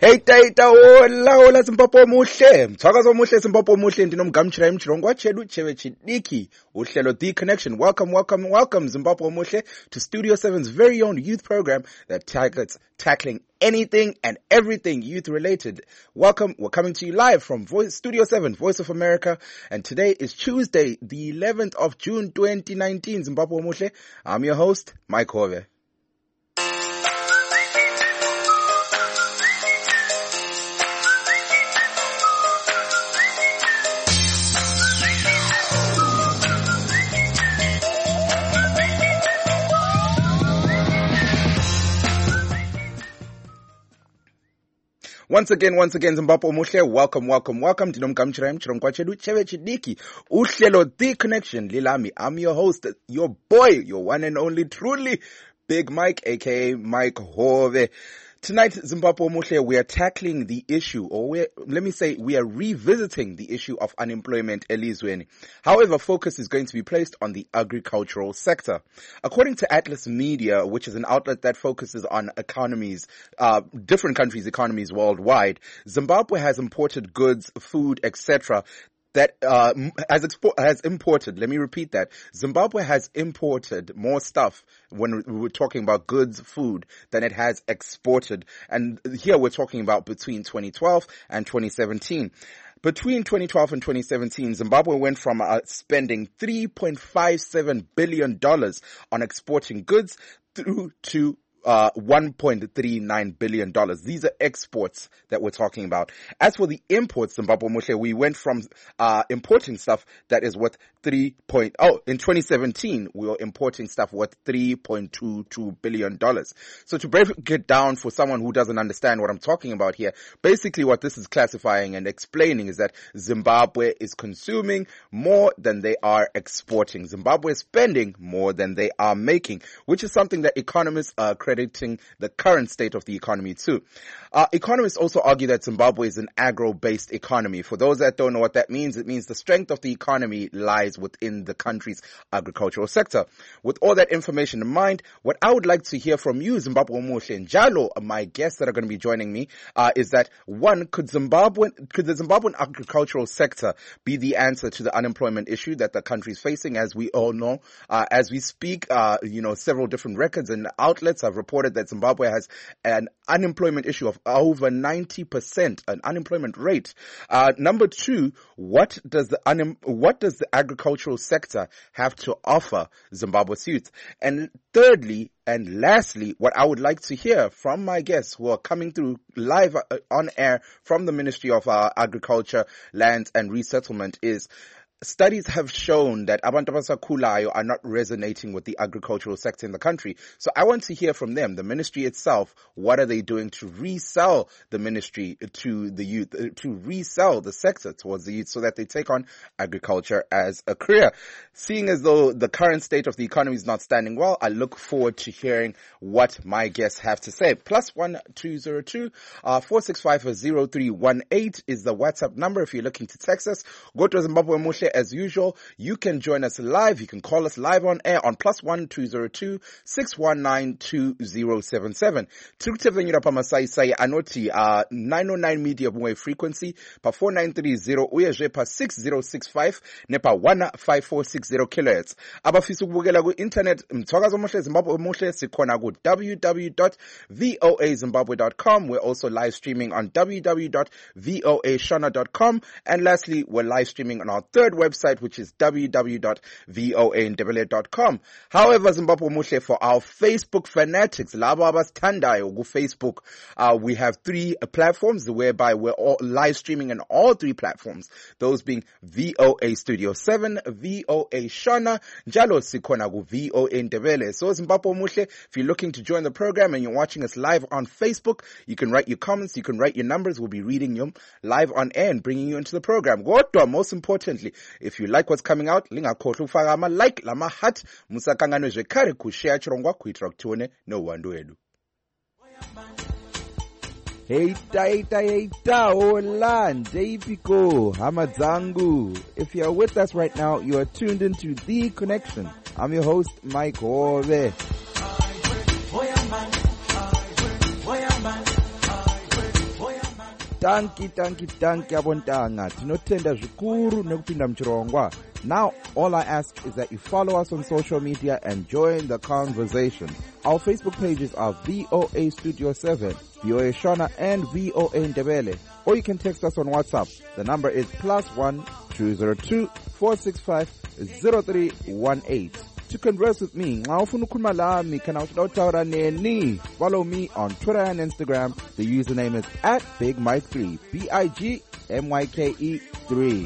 Heita hola Zimbabwe muhle mthakazo muhle Zimbabwe muhle ndinomgamchira emchirongo wachelu chewe chidiki uhlelo The Connection. Welcome Zimbabwe muhle to Studio 7's very own youth program that targets tackling anything and everything youth related. Welcome, we're coming to you live from Studio 7, Voice of America, and today is Tuesday, the 11th of June 2019. Zimbabwe muhle, I'm your host, Mike Hove. Once again, Zimbabwe muhle, welcome. Ndinomgamchira emchirongo wachelu chewe chidiki uhlelo The Connection lilami. I'm your host, your boy, your one and only, truly Big Mike, aka Mike Hove. Tonight, Zimbabwe muhle, we are tackling the issue, we are revisiting the issue of unemployment elizweni. However, focus is going to be placed on the agricultural sector. According to Atlas Media, which is an outlet that focuses on economies, different countries' economies worldwide, Zimbabwe has imported goods, food, etc., that has imported, let me repeat that, Zimbabwe has imported more stuff when we're talking about goods, food, than it has exported. And here we're talking about between 2012 and 2017. Between 2012 and 2017, Zimbabwe went from spending $3.57 billion on exporting goods through to $1.39 billion. These are exports that we're talking about. As for the imports, Zimbabwe muhle, we went from importing stuff that is worth in 2017, we were importing stuff worth $3.22 billion. So to break it down for someone who doesn't understand what I'm talking about here, basically what this is classifying and explaining is that Zimbabwe is consuming more than they are exporting. Zimbabwe is spending more than they are making, which is something that economists are crediting the current state of the economy to. Economists also argue that Zimbabwe is an agro-based economy. For those that don't know what that means, it means the strength of the economy lies within the country's agricultural sector. With all that information in mind, what I would like to hear from you, Zimbabwe muhle, Njalo, my guests that are going to be joining me, is that one, could the Zimbabwean agricultural sector be the answer to the unemployment issue that the country is facing? As we all know, as we speak, several different records and outlets have reported that Zimbabwe has an unemployment issue of over 90%, an unemployment rate. Number two, what does the agricultural sector have to offer Zimbabwe's youth? And thirdly, and lastly, what I would like to hear from my guests who are coming through live on air from the Ministry of Agriculture, Lands and Resettlement is, studies have shown that abantu abasakhulayo are not resonating with the agricultural sector in the country. So I want to hear from them, the ministry itself, what are they doing to resell the ministry to the youth, to resell the sector towards the youth so that they take on agriculture as a career. Seeing as though the current state of the economy is not standing well, I look forward to hearing what my guests have to say. +1 202 465 0318 is the WhatsApp number if you're looking to text us. Go to Zimbabwe muhle. As usual, you can join us live. You can call us live on air on +1 202 619 2077. Tukutevanyira pamasai anoti 909 medium wave frequency pa 4930 uyezve pa 6065 nepa 15460 kHz. Abafisa ukubukela ku internet mthakazo muhle Zimbabwe muhle sikhona ku www.voazimbabwe.com. We're also live streaming on www.voashona.com, and lastly, we're live streaming on our third website, which is www.voandebele.com. However, Zimbabwe muhle, for our Facebook fanatics, labo abasithandayo ku Facebook, we have three platforms whereby we're all live streaming on all three platforms, those being VOA Studio 7, VOA Shona, njalo sikhona ku VOA Ndebele. So Zimbabwe muhle, if you're looking to join the program and you're watching us live on Facebook, you can write your comments, you can write your numbers, we'll be reading them live on air and bringing you into the program. Kodwa, most importantly, if you like what's coming out, lingakhohlwa ukufaka ama like lama heart musakangano zvekare kushare chirongwa kuitira kuti tione nouwandu wedu. Heita, hola, Ndepiko, Hamadzangu. If you are with us right now, you are tuned into The Connection. I'm your host, Mike Hove. Tanki abontanga. Tinotenda zvikuru nekupinda mchirongwa. Now, all I ask is that you follow us on social media and join the conversation. Our Facebook pages are VOA Studio 7, VOA Shona, and VOA Ndebele. Or you can text us on WhatsApp. The number is +1 202 465 0318. To converse with me, follow me on Twitter and Instagram. The username is @BigMike3, BIGMYKE3.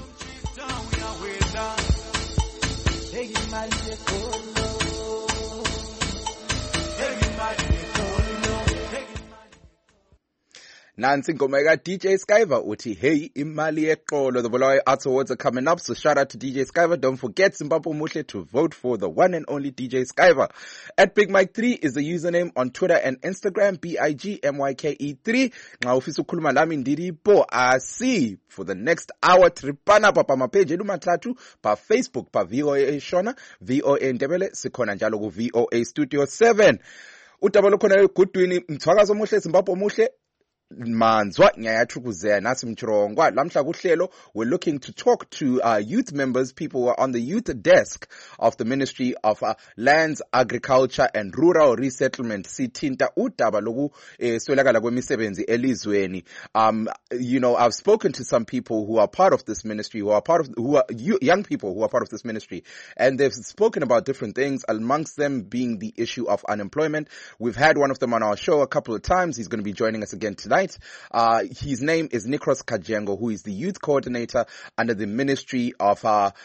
Nansi ngoma ka DJ Skyver uthi hey imali yeqolo. The Bulawayo Arts Awards are coming up, so shout out to DJ Skyver. Don't forget Zimbabwe Muhle to vote for the one and only DJ Skyver. @BigMike3 is the username on Twitter and Instagram, BIGMYKE3. Nxa ufisa ukukhuluma lami ndiripo asi for the next hour tripana pa page elumathathu pa Facebook pa VOA Shona, VOA Ndebele, sikhona njalo ku VOA Studio 7. Udaba lokhona egudwini mthwakazo omuhle Zimbabwe Muhle manzwa ngiyachukuzela nasi mchirongwa lamhla kuhlelo. We're looking to talk to youth members, people who are on the youth desk of the Ministry of Lands, Agriculture and Rural Resettlement. Sithinta udaba loku swelakala kwemisebenzi elizweni. You know, I've spoken to some people who are part of this ministry, young people who are part of this ministry, and they've spoken about different things, amongst them being the issue of unemployment. We've had one of them on our show a couple of times. He's going to be joining us again tonight. His name is Nikros Kajengo, who is the youth coordinator under the Ministry of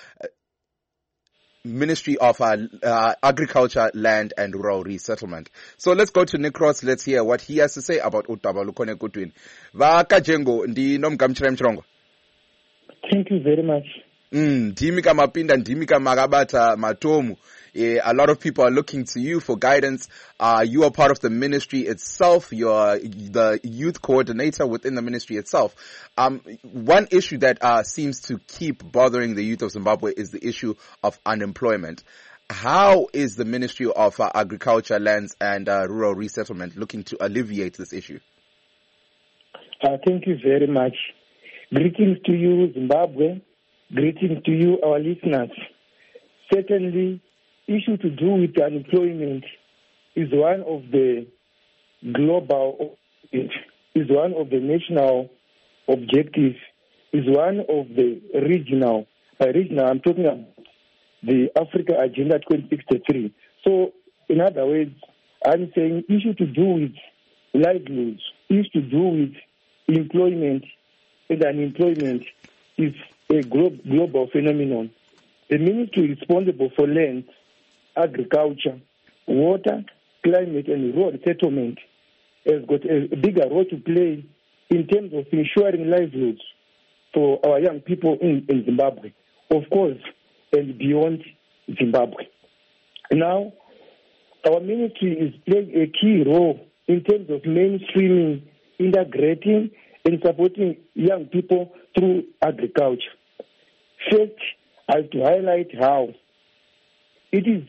Agriculture, Land and Rural Resettlement. So let's go to Nikros. Let's hear what he has to say about Utaba Lukone Kutwin. Va Kajengo, ndi nomkamchira mchirongo. Thank you very much. Ndimika mapinda, ndimika magabata matomu. A lot of people are looking to you for guidance. You are part of the ministry itself. You're the youth coordinator within the ministry itself. One issue that seems to keep bothering the youth of Zimbabwe is the issue of unemployment. How is the Ministry of Agriculture, Lands and Rural Resettlement looking to alleviate this issue? Thank you very much. Greetings to you, Zimbabwe. Greetings to you, our listeners. Certainly, issue to do with unemployment is one of the global, is one of the national objectives, is one of the regional. By regional, I'm talking about the Africa Agenda 2063. So, in other words, I'm saying issue to do with livelihoods, issue to do with employment and unemployment is a global phenomenon. The ministry responsible for land, agriculture, water, climate, and rural settlement has got a bigger role to play in terms of ensuring livelihoods for our young people in Zimbabwe, of course, and beyond Zimbabwe. Now, our ministry is playing a key role in terms of mainstreaming, integrating, and supporting young people through agriculture. First, I have to highlight how it is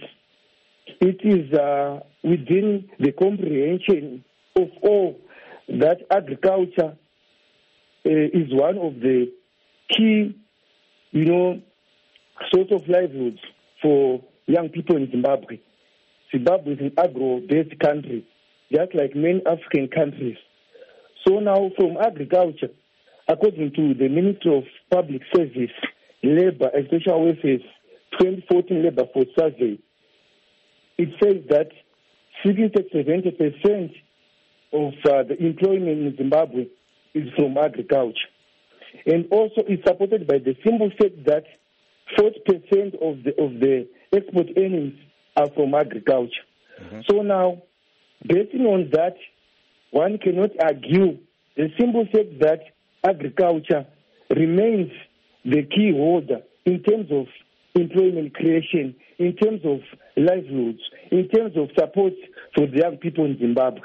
within the comprehension of all that agriculture is one of the key, source of livelihoods for young people in Zimbabwe. Zimbabwe is an agro-based country, just like many African countries. So now from agriculture, according to the Ministry of Public Service, Labor and Social Welfare 2014 Labor Force Survey, it says that 60-70% of the employment in Zimbabwe is from agriculture. And also it's supported by the simple fact that 40% of the export earnings are from agriculture. Mm-hmm. So now, based on that, one cannot argue the simple fact that agriculture remains the key holder in terms of employment creation, in terms of livelihoods, in terms of support for the young people in Zimbabwe.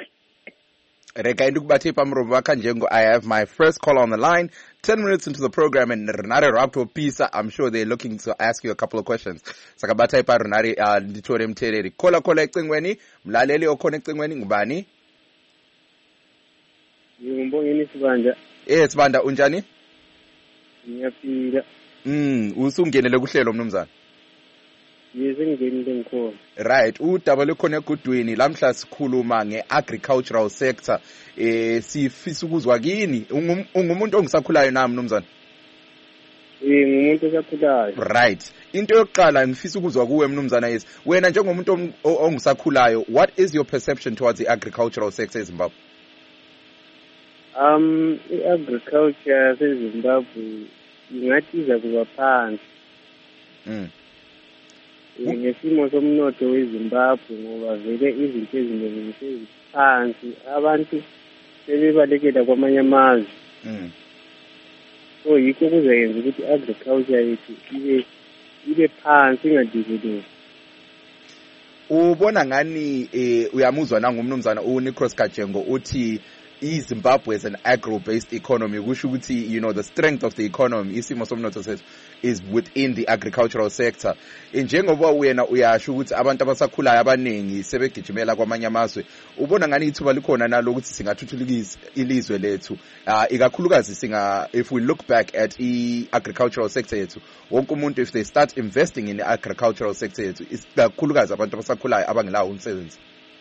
I have my first call on the line, 10 minutes into the program, and Renare Rapto Pisa, I'm sure they're looking to ask you a couple of questions. Sakabatai pa Renare Nditorem Tereri. Kola collecting weni, mlaleli o connecting weni ngubani? Sibanda unjani? Ngiyaphila. Usungenele kuhlelo mnumzana. Ngiyengenile ngikhona. Right, udaba lekhona egudwini lamhla sikhuluma ngeagricultural sector. Sifisa ukuzwa kini ungumuntu ongisakhulayo nami mnumzana. Ngumuntu osakhulayo. Right. Into yokuqala ngifisa ukuzwa kuwe mnumzana yesi. Wena njengomuntu ongisakhulayo, what is your perception towards the agricultural sector eZimbabwe? I-agriculture seZimbabwe ingathi iza kuba phansi. Ngesimo somnotho weZimbabwe ngoba vele izinto eziningi seziphansi, abantu sebebalekela kwamanye amazwe. So yikho kuzayenza ukuthi agriculture yethu ibe phansi ingadevelop. Ubona ngani uyamuzwa nangumnumzana uNicros Kajengo uthi iZimbabwe is an agro-based economy, kusho ukuthi the strength of the economy isimo somnotho sethu is within the agricultural sector. Njengoba wena uyasho ukuthi abantu abasakhulayo abaningi sebegijimela kwamanye amazwe, ubona ngani ithuba likhona nalokuthi singathuthukisa ilizwe lethu, ikakhulukazi if we look back at i-agricultural sector yethu, wonke umuntu if they start investing in the agricultural sector yethu, ikakhulukazi abantu abasakhulayo abangelawo umsebenzi?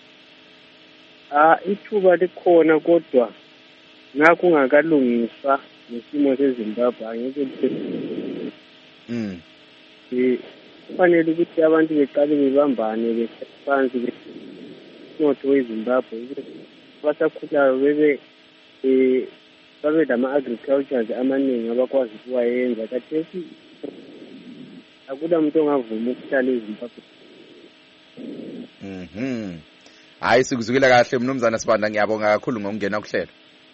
Ithuba likhona kodwa ngakungakalungiswa nesimo seZimbabwe angeke kufanele ukuthi abantu beqale bebambane besiphansi umnotho weZimbabwe abasakhulayo babe lama-agricultures amaningi abakwazi ukuwayenza. Kathesi akula muntu ongavuma ukuhlala eZimbabwe. Hayi sikuzwile kahle mnumzana Sibanda, ngiyabonga kakhulu ngokungena kuhlelo.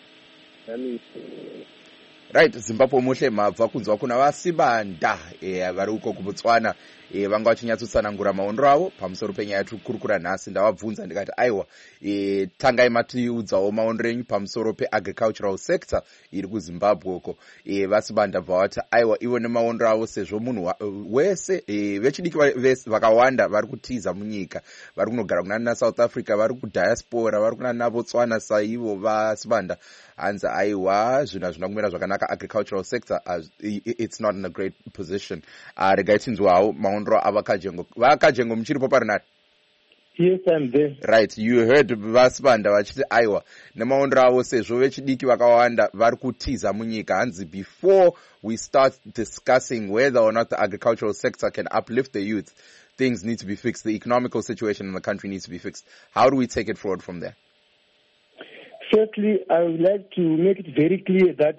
Right, Zimbabwe umuhle mava kunzwa khona wasibanda bari uko kuBotswana vangwathi nyatsutsana ngura maondo avo pamusoro penya yathu kurukura nhasi ndavabvunza ndikati aiwa tangai matiudzawo maondo enyu pamusoro peagricultural sector iri kuZimbabwe uko. Vasibanda bvavati aiwa ivo nemaondo avo sezvo munhu wese vechidiki vakawanda vari kutiza munyika, vari kunogara kunana South Africa, vari kudiaspora, vari kunana Botswana saivo. Vasibanda hanzi aiwa zvinhu hazvina kumira zvakanaka, agricultural sector it's not in a great position. Regai tinzwawo maondo Vakajengo muchiripo parinari? Yes, I'm there. Right, you heard Vasibanda vachiti aiwa nemaondo avo sezvo vechidiki vakawanda vari kutiza munyika, hanzi before we start discussing whether or not the agricultural sector can uplift the youth, things need to be fixed. The economical situation in the country needs to be fixed. How do we take it forward from there? Firstly, I would like to make it very clear that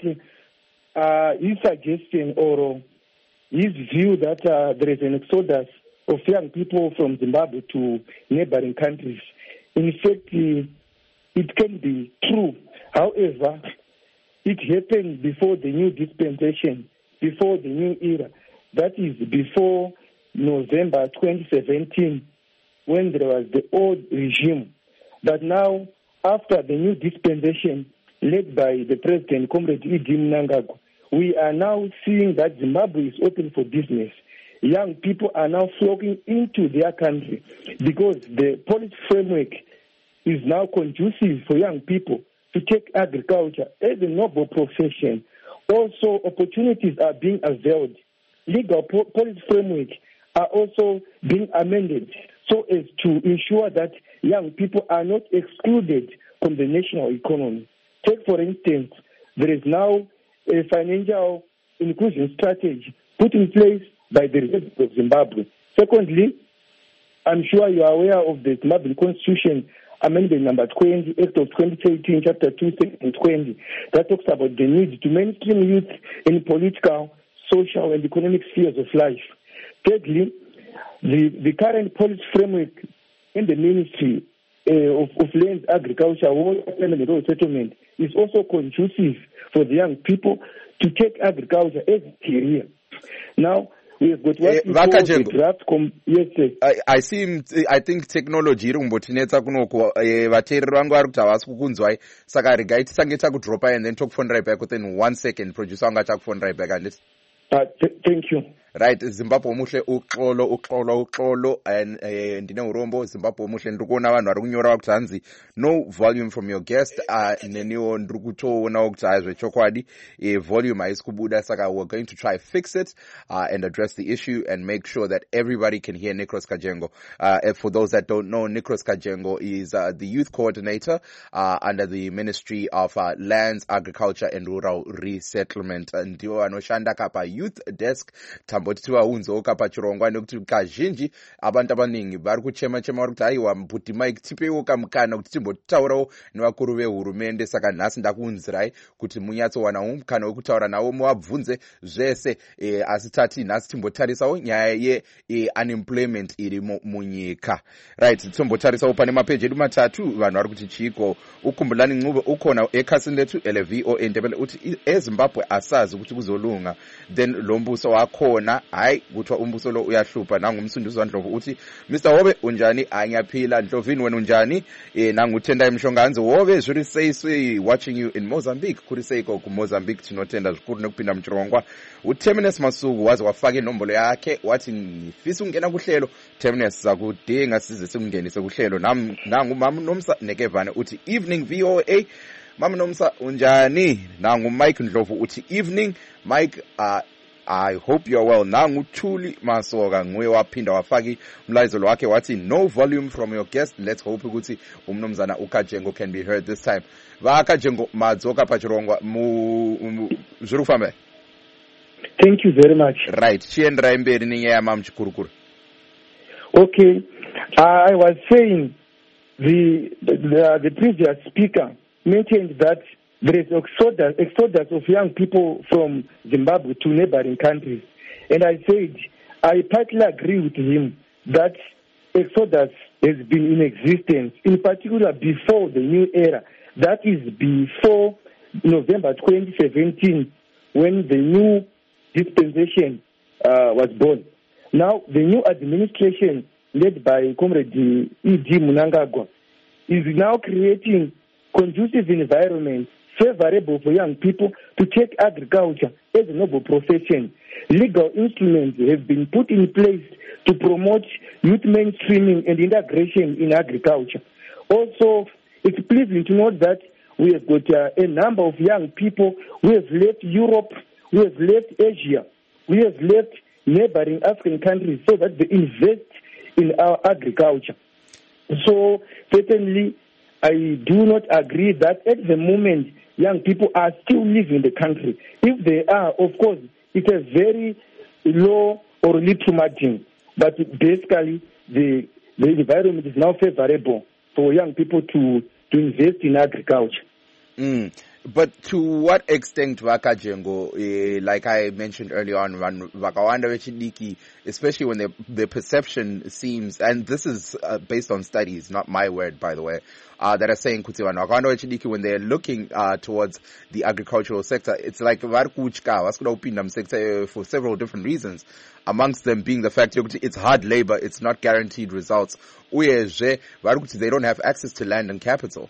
his suggestion or his view that there is an exodus of young people from Zimbabwe to neighboring countries, in fact, it can be true. However, it happened before the new dispensation, before the new era. That is before November 2017, when there was the old regime. But now, after the new dispensation led by the President, Comrade Idi Mnangagwa, we are now seeing that Zimbabwe is open for business. Young people are now flocking into their country because the policy framework is now conducive for young people to take agriculture as a noble profession. Also, opportunities are being availed. Legal policy framework are also being amended so as to ensure that young people are not excluded from the national economy. Take, for instance, there is now a financial inclusion strategy put in place by the Republic of Zimbabwe. Secondly, I'm sure you are aware of the Zimbabwe Constitution Amendment number 20, Act of 2018, Chapter 2, Section 20, that talks about the need to mainstream youth in political, social, and economic spheres of life. Thirdly, the current policy framework in the Ministry of Land, Agriculture, Water, and Rural Settlement is also conducive for the young people to take agriculture as a career. Now, we have got what we call the draft. Yes, sir. I think technology iri kumbotinetsa kunoko vateereri vangu vari kuti havasi kukunzwai, saka regai tisange takudropa and then tokufonderai back within 1 second. Producer wangu achakufondrai back handiti. Thank you. right Zimbabwe omuhle uxolo and ndine urombo Zimbabwe omuhle ndiri kuona vanhu vari kunyorawo kuti hanzi no volume from your guest neniwo ndiri kutoonawo kuti zvechokwadi volume haisi kubuda saka we're going to try fix it and address the issue and make sure that everybody can hear Nicros Kajengo. For those that don't know, Nicros Kajengo is the youth coordinator under the Ministry of Lands, Agriculture and Rural Resettlement. Ndiwo anoshanda kapa youth desk tamboti tivaunzewo kapa chirongwa nekuti kazhinji abantu abaningi vari kuchema vari kuti aiwa mbuti Mike tipeiwo kamukana kuti timbotaurawo nevakuru vehurumende. Saka nhasi ndakuunzirai kuti munyatsowana mukana wekutaura navo muvabvunze zvese asi tati nhasi timbotarisawo nyaya ye-unemployment iri munyika. Right, timbotarisawo pane mapeji edu matatu vanhu vari kuti chiiko. Ukhumbulani Ncube ukhona ekhasini lethu ele-VOA Ndebele uthi eZimbabwe asazi ukuthi kuzolunga, then lo mbuso wakhona hayi kuthiwa umbuso lo uyahlupha. Nangu uMsunduzi waNdlovu uthi Mr Hobe unjani? Angiyaphila. Ndlovini wena unjani? Nangu uTendai Mshonganzi Hobe zviri sei watching you in Mozambique. Kuri seiko ku Mozambique tinotenda zvikuru nekupinda muchirongwa. uTerminus Masuku waze wafaka inombolo yakhe wathi ngifisa ukungena kuhlelo. Terminus sakudinga size sikungenise kuhlelo. Nangu Mama Nomsa Nekevane uthi evening VOA. Mama Nomsa unjani? Nangu Mike Ndlovu uthi evening Mike. I hope you're well. Nangu Thuli Masoka nguye waphinda wafaki umlayezelo wakhe wathi no volume from your guest. Let's hope ukuthi umnumzana uKajengo can be heard this time. VaKajengo madzoka pachirongwa zviri kufamba. Thank you very much. Right, chiendera mberi nenyaya mamchikurukuru. Okay, I was saying the previous speaker mentioned that there is exodus of young people from Zimbabwe to neighboring countries. And I said, I partly agree with him that exodus has been in existence, in particular before the new era. That is before November 2017, when the new dispensation was born. Now, the new administration led by Comrade E.D. Mnangagwa is now creating conducive environment favorable for young people to take agriculture as a noble profession. Legal instruments have been put in place to promote youth mainstreaming and integration in agriculture. Also, it's pleasing to note that we have got a number of young people who have left Europe, who have left Asia, who have left neighboring African countries so that they invest in our agriculture. So, certainly, I do not agree that at the moment young people are still living in the country. If they are, of course, it's a very low or little margin. But basically, the environment is now favorable for young people to invest in agriculture. But to what extent VaKajengo, like I mentioned earlier on, Vakawanda Vechidiki, especially when the perception seems, and this is based on studies, not my word, by the way, that are saying Vakawanda Vechidiki, when they're looking towards the agricultural sector, it's like Varkuchka, Vaskuda Upindam sector for several different reasons, amongst them being the fact that it's hard labor, it's not guaranteed results. They don't have access to land and capital.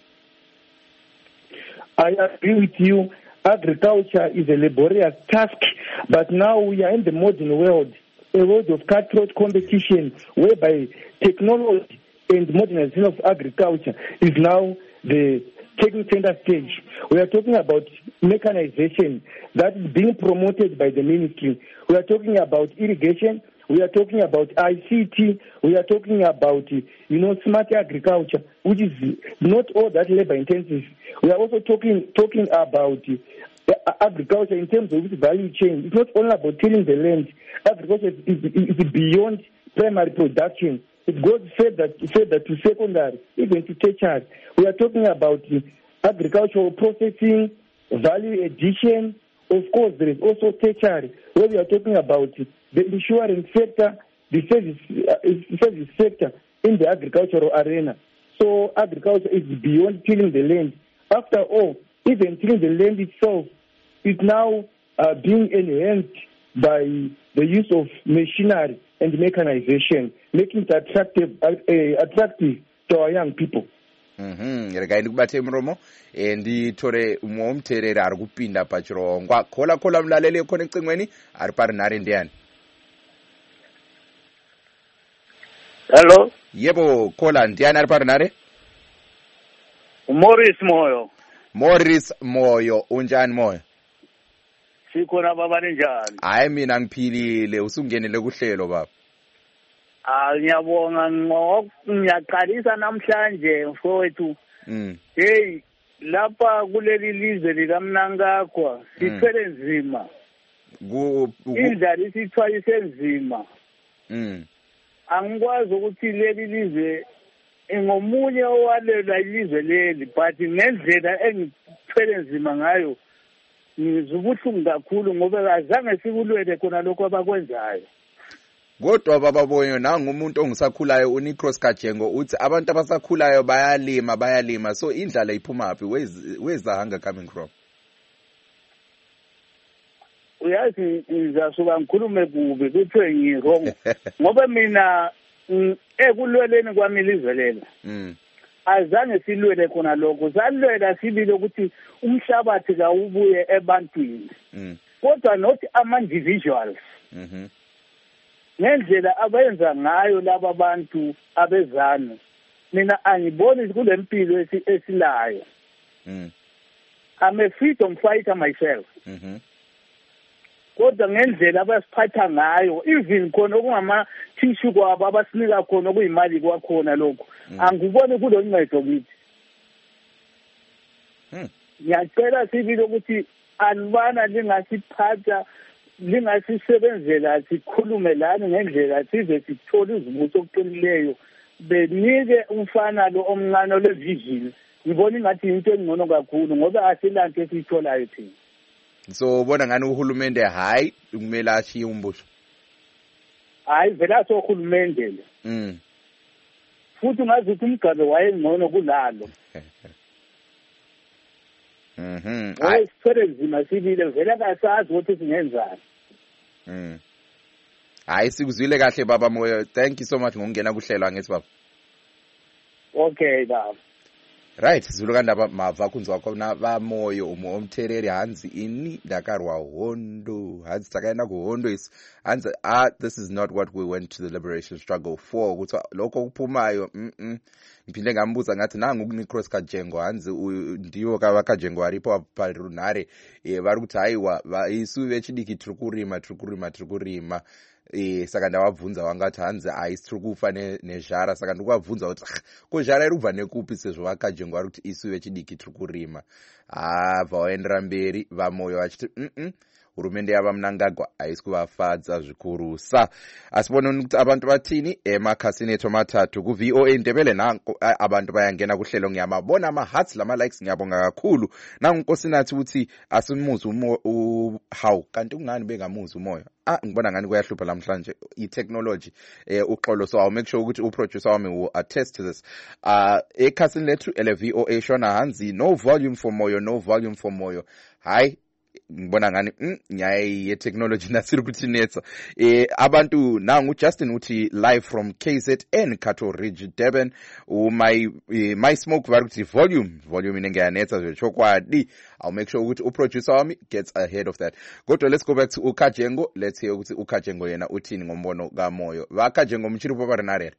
I agree with you. Agriculture is a laborious task, but now we are in the modern world, a world of cutthroat competition, whereby technology and modernization of agriculture is now taking center stage. We are talking about mechanization that is being promoted by the ministry. We are talking about irrigation. We are talking about ICT. We are talking about, smart agriculture, which is not all that labor intensive. We are also talking about agriculture in terms of its value chain. It's not only about tilling the land. Agriculture is beyond primary production. It goes further to secondary, even to tertiary. We are talking about agricultural processing, value addition. Of course, there is also tertiary, where we are talking about the insurance sector, the service sector in the agricultural arena. So agriculture is beyond tilling the land. After all, even tilling the land itself is now being enhanced by the use of machinery and mechanization, making it attractive to our young people. Regai ndikubate muromo nditore umomterera ari kupinda pachirongwa kola mlalele khona ecingweni ari pari nare ndiyani. Hello. Yebo, khola ndiyani ari parinare? Morris Moyo. Morris Moyo, unjani Moyo? Sikhona baba ninjani? Hayi mina ngiphilile, usungenele kuhlelo baba. Ngiyabonga ngiyaqalisa namhlanje mfowethu. Hey, lapha kuleli lizwe likaMnankagwa sithwele nzima. Indlela isithwalise nzima. Angikwazi ukuthi leli lizwe ngomunye owalela ilizwe leli, but ngendlela engithwele nzima ngayo ngizubuhlungu kakhulu ngoba azange sikulwele khona lokho abakwenzayo. Kodwa baba Moyo nanga umuntu ongisakhulayo uNicros Kajengo uthi abantu abasakhulayo bayalima so indlala iphuma phi? Where's the hunger coming from? Uyazi ngizasuka ngikhulume kubi kuthiwe ngirong ngoba mina ekulweleni kwami ilizwe lela azange silwele khona lokho, salwela sibile ukuthi umhlabathi kawubuye ebantwini kodwa not ama-individuals. Ngendlela abenza ngayo laba bantu abezana mina angiboni kule mpilo esilayo. I'm a freedom fighter myself. Kodwa ngendlela abasiphatha ngayo even khona okungama-tissue kwabo abasinika khona okuyimali kwakhona lokho angiboni kuloncedo kithi. Ngiyacela sibili ukuthi alibana lingasiphatha lingasisebenzela sikhulume lani ngendlela size sithole izibuso okuqinileyo benike umfana lo omncane olevision. Ngibona ingathi into engcono kakhulu ngoba asilanto esiyitholayo thina. So ubona ngani uhulumende hayi kumele ashiye umbuso? Hayi vele asohulumende le. Futhi ungazi ukuthi umgabe wayengcono kulalo. Hayi sithole nzima sibile vele kasazi ukuthi singenzani. Hayi sikuzwile kahle baba Moyo. Thank you so much ngokungena kuhlelo angithi baba. Okay baba. Right, Zulukandaba mava kunzwa khona ba Moyo umthereri hanzi ini ndakarwa hondo hanzi takaenda kuhondo is hanzi this is not what we went to the liberation struggle for ukuthi lokho kuphumayo ngiphinde ngambuza ngathi nangu kuNicros Kajengo hanzi ndiwo kajengo aripo parunare vari kuti haiwa isu vechidiki tiri kurima saka ndavabvunza wangati hanzi aisitiri kufa nezhara saka ndikuvabvunza kuti ko zhara iri kubva nekupi sezvo vakajengo vari kuti isu vechidiki tiri kurima bva vaendera mberi vaMoyo vachiti hurumende yavaMnangagwa haisi kuvafadza zvikurusa asi pononi kuti abantu vatini emakhasini ethu matatu kuVOA Ndebele nanko abantu bayangena kuhlelo ngiyamabona ama-hearts lama-likes ngiyabonga kakhulu nangu Nkosinathi uthi asimuzi hawu kanti kungani bengamuzi umoya ngibona ngani kuyahlupha namhlanje i-technology uxolo so I'll make sure ukuthi uproducer wami will attest to this ekhasini lethu ele-VOA Shona Hanzi no volume for Moyo hayi ngibona ngani nyayi ye-technology nasiri ukuthi netsa abantu nangu Justin uthi live from KZN Cato Ridge Durban my smoke vari kuti volume inenge yanetsa zvechokwadi I'll make sure ukuthi uproducer wami gets ahead of that kodwa let's go back to uKajengo let's hear ukuthi uKajengo yena uthini ngombono kaMoyo vaKajengo muchiripo parinarera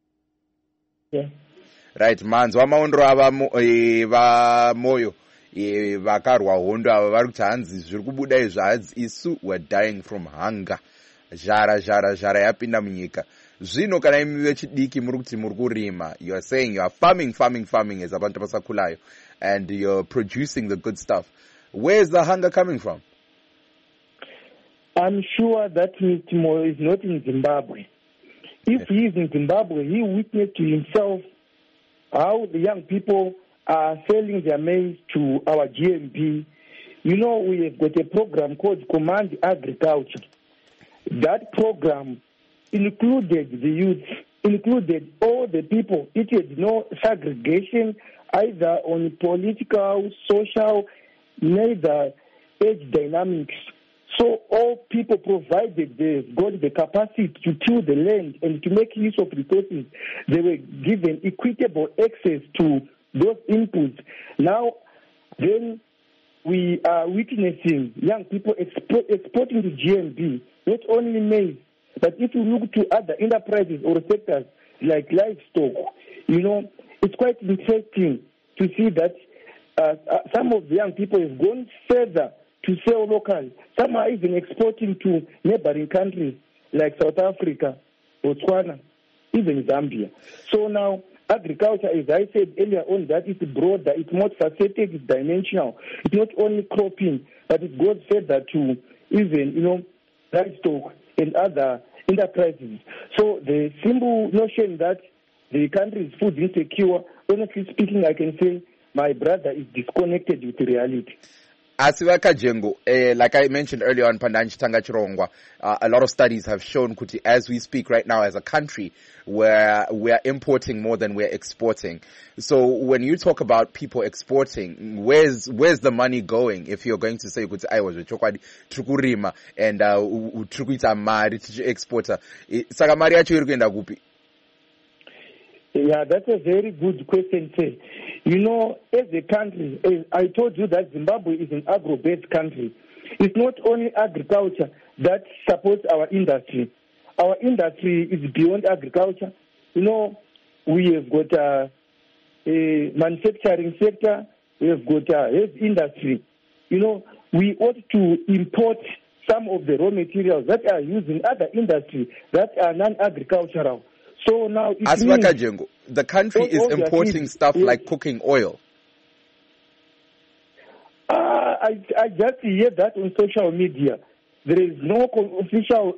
right manzwa maondro ava Moyo vakarwa hondo ava vari kuti hanzi zviri kubuda izvo hanzi isu were dying from hunger zhara yapinda munyika zvino kana imi vechidiki muri kuti muri kurima you are saying you are farming as abantu vasakhulayo and you're producing the good stuff. Where's the hunger coming from? I'm sure that Mr. Moyo is not in Zimbabwe. If he is in Zimbabwe, he witnessed to himself how the young people are selling their maize to our GMP. You know, we have got a program called Command Agriculture. That program included the youth, included all the people. It had no segregation, either on political, social, neither age dynamics. So all people provided they've got the capacity to till the land and to make use of resources. They were given equitable access to those inputs. Now, then we are witnessing young people exporting to GMB, not only maize, but if you look to other enterprises or sectors, like livestock, it's quite interesting to see that some of the young people have gone further to sell local. Some are even exporting to neighboring countries like South Africa, Botswana, even Zambia. So now, agriculture, as I said earlier on, that it's broader, it's multifaceted, it's dimensional. It's not only cropping, but it goes further to even, livestock and other enterprises. So the simple notion that the country is food insecure, honestly speaking, I can say my brother is disconnected with reality. Asiweka Jengo, like I mentioned earlier on, Pandanji Tanga Chirongwa, a lot of studies have shown, Kuti, as we speak right now as a country, where we are importing more than we're exporting. So when you talk about people exporting, where's the money going? If you're going to say, Kuti, I was Trukurima and Trukuita Mari, exporter. Saka Mari yacho iri kuenda kupi? Yeah, that's a very good question, sir. As a country, as I told you that Zimbabwe is an agro-based country. It's not only agriculture that supports our industry. Our industry is beyond agriculture. We have got a manufacturing sector. We have got a health industry. We ought to import some of the raw materials that are used in other industries that are non-agricultural. So now Asiweka Jengo, the country is importing stuff like cooking oil. I just hear that on social media. There is no official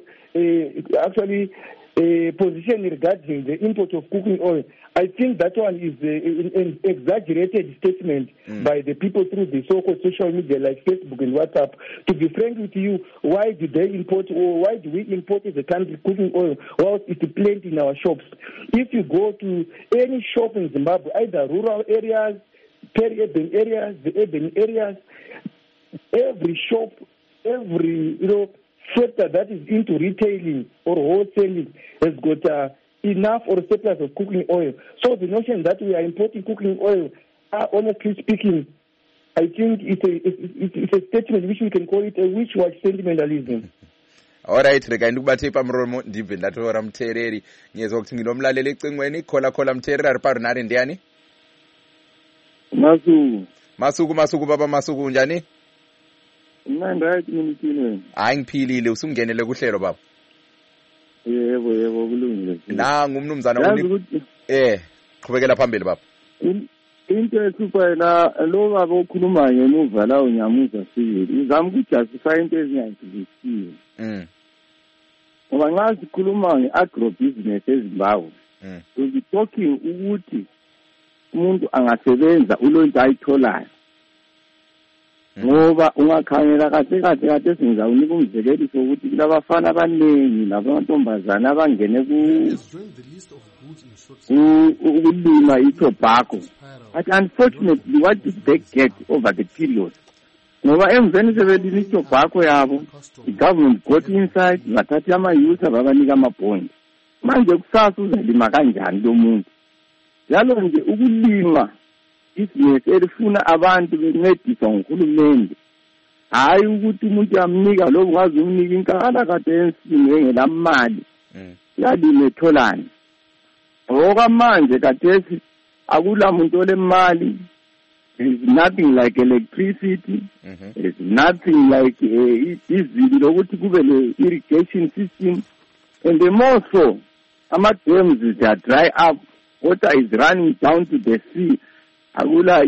position regarding the import of cooking oil. I think that one is an exaggerated statement by the people through the so-called social media like Facebook and WhatsApp. To be frank with you, why do they import, or why do we import as a country cooking oil whilst it's plenty in our shops? If you go to any shop in Zimbabwe, either rural areas, peri-urban areas, the urban areas, every shop, every sector that is into retailing or wholesaling has got enough or surplus of cooking oil. So the notion that we are importing cooking oil, honestly speaking, I think it's a statement which we can call it a witch-watch sentimentalism. Alright, rega ndikubate pamuromo ndibve ndatora muteereri nyezwa kuti nginomulalela ecingweni khola muteereri ari parunare ndiani? Masuku baba Masuku njani? Hayi ngiphilile usungenele kuhlelo baba. Yebo kulungile. Nangu umnumzana qhubekela phambili baba. Into ehlupha la lo baba okhuluma ngemuva la unyamuza sibili uzama ukujustify into ezingayizisiwe. Ngoba nxa sikhuluma nge-agro-business eZimbabwe, we'll be talking ukuthi umuntu angasebenza ulonto ayitholayo. Ngoba ungakhangela kahle sinza unika umzekeliso ukuthi kulabafana abaningi labantombazana abangene ukulima itobacco. But unfortunately, what did they get over the period? Ngoba emveni sebelima itobacco yabo, the government got inside, bathatha ama-youth babanika ama-bond. Manje kusasa uzalima kanjani lo muntu? Njalo nje ukulima business elifuna abantu bencediswa nguhulumende, hayi ukuthi umuntu yamnika lo kwazi umnika inkala kade ensini engela mali yalime etholani. Ngoba manje kadesi akula muntu olemali. There is nothing like electricity. There is nothing like diesel lokuthi kube le irrigation system, and the more so ama-dams they are dry up, water is running down to the sea. Agula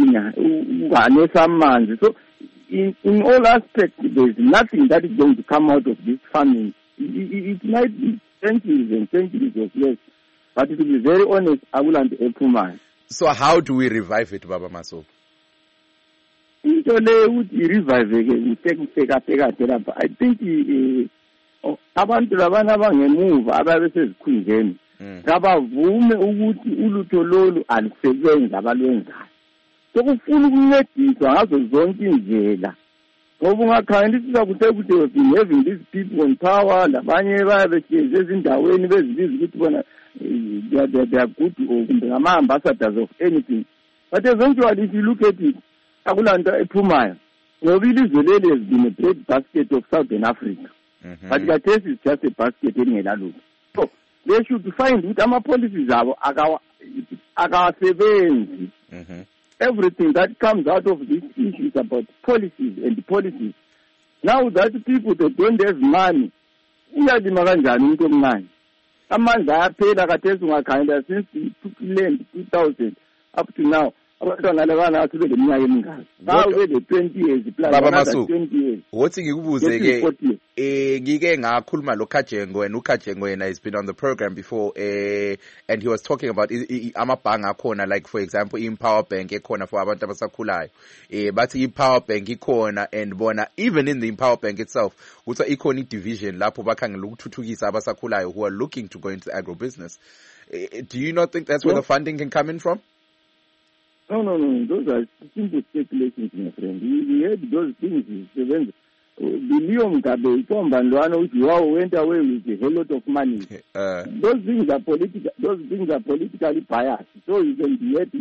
so in all aspects there is nothing that is going to come out of this farming. It might be centuries and centuries of years, but to be very honest, Agula and Epuma. So how do we revive it, Baba Maso? Into le would revive it. I think abantu labana bangemuva ababesezikhumbeni kabavume ukuthi ulutho lolu alisebenza abalwenzayo. Sokufuna ukuncediswa ngazo zonke indlela. Ngoba ungakhangela sizakuthi we've been having these people on power, labanye bayabehlezi ezindaweni bezibiza ukuthi bona they are good kumbe ngama-ambassadors of anything. But eventually if you look at it, akulanto ephumayo. Ngoba ilizwe leli has been a great basket of Southern Africa. But Gatesi is just a basket engelalutho. So they should find ukuthi ama-policies abo akawasebenzi. Everything that comes out of this issue is about policies and policies. Now that people that don't have money, uyalima kanjani umuntu omncane? Amandla ayaphela khathesi ungakhangela since he took land 2000 up to now. Abantwana labana asube leminyaka emingaka. Bawe le 20 years plus another 20 years. Wothi ngikubuze ke ngike ngakhuluma lo Kajengo, and uKajengo yena has been on the program before and he was talking about amabhanga akhona, like for example i-Power Bank ekhona for abantu abasakhulayo. Bathi i-Power Bank ikhona, and bona even in the Power Bank itself kuthiwa ikhona i-division lapho bakhangela ukuthuthukisa abasakhulayo who are looking to go into agribusiness. Do you not think that's where the funding can come in from? No. Those are simple speculations, my friend. We heard those things. Billion Gabe, which went away with a whole lot of money. Those things are political. Those things are politically biased. So you can be at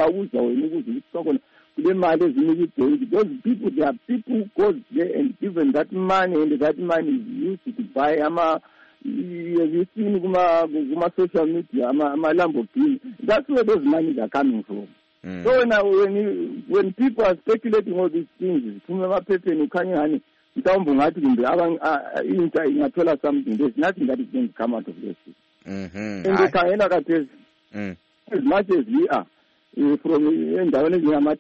those people. They are people who goes there and given that money, and that money is used to buy you've seen social media, Lamborghini. That's where those monies are coming from. So now when people are speculating all these things, there's nothing that is going to come out of this. As much as we are from we have got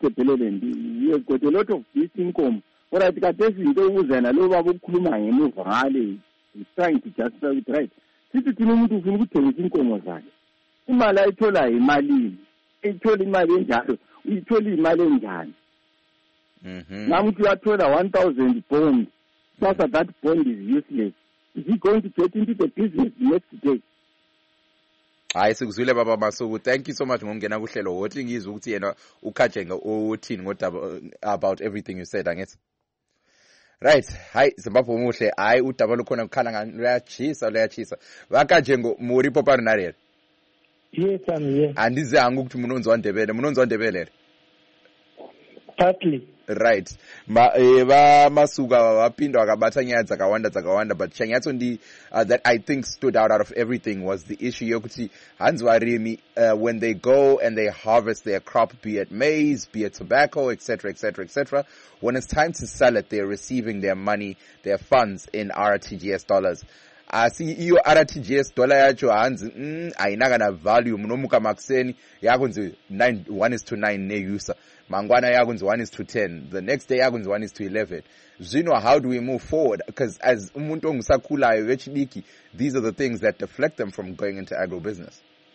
a lot of this income. What I think is trying to justify it, right? Actually, imali enjalo uyithola imali enjani? Namuthi uyathola 1,000 bond, plus that bond is useless. Is he going to get into the business next day? Hayi sikuzwile baba Masuku. Thank you so much ngokungena kuhlelo. Wothi ngizwe ukuthi yena uKajenga uthini ngodaba about everything you said, angithi. Right, hayi Zimbabwe muhle, hayi udaba lokhona ukhala ngani luyachisa. Bakajengo muri popari narela. Yes, I'm here. Andizange ukuthi munonzwa Ndebele. Partly. Right. Ba masuka bapindwa akabatha nyaya dzakawanda, but chanyatso that I think stood out of everything was the issue yokuthi hanzi varimi when they go and they harvest their crop, be it maize, be it tobacco, etc., when it's time to sell it, they're receiving their money, their funds in RTGS dollars. Asi iyo RTGS dollar yacho hanzi ayinaka na value munomuka makuseni yakunzi 1:9 ne-user, mangwana yakunzi 1:10, the next day yakunzi 1:11. Zwino, how do we move forward? Because as umuntu ongisakhulayo wechidiki, these are the things that deflect them from going into agribusiness.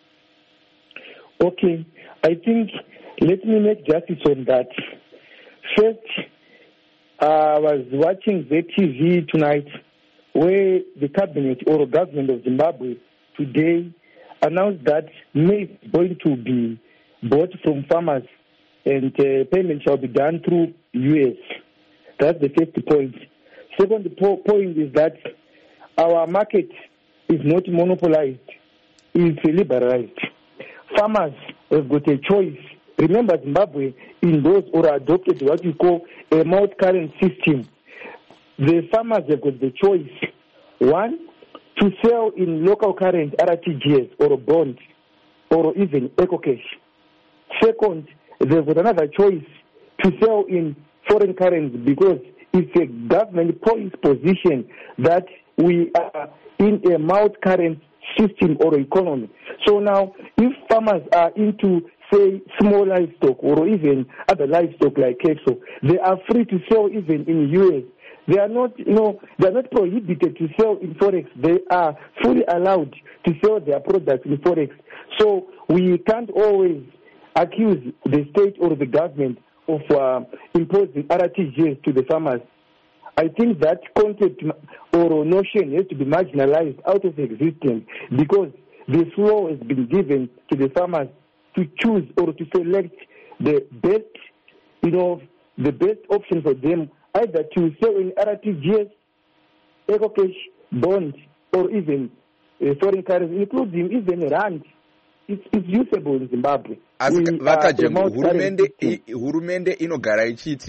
Okay, I think let me make justice on that. First, I was watching ZTV tonight, where the cabinet or government of Zimbabwe today announced that maize is going to be bought from farmers and payment shall be done through US. That's the first point. Second point is that our market is not monopolized, it's liberalized. Farmers have got a choice. Remember, Zimbabwe endorsed or adopted what we call a multi-currency system. The farmers have got the choice, one, to sell in local currency RTGS or bond or even EcoCash. Second, they've got another choice to sell in foreign currency because it's a government policy position that we are in a multi-currency system or economy. So now, if farmers are into, say, small livestock or even other livestock like cattle, they are free to sell even in US. They are not, they are not prohibited to sell in Forex. They are fully allowed to sell their products in Forex. So we can't always accuse the state or the government of imposing RTGS to the farmers. I think that concept or notion has to be marginalized out of existence because this law has been given to the farmers to choose or to select the best, the best option for them, either to sell in RTGS, EcoCash, bonds, or even foreign currency, including even rand. It's usable in Zimbabwe. Hurumende inogara ichiti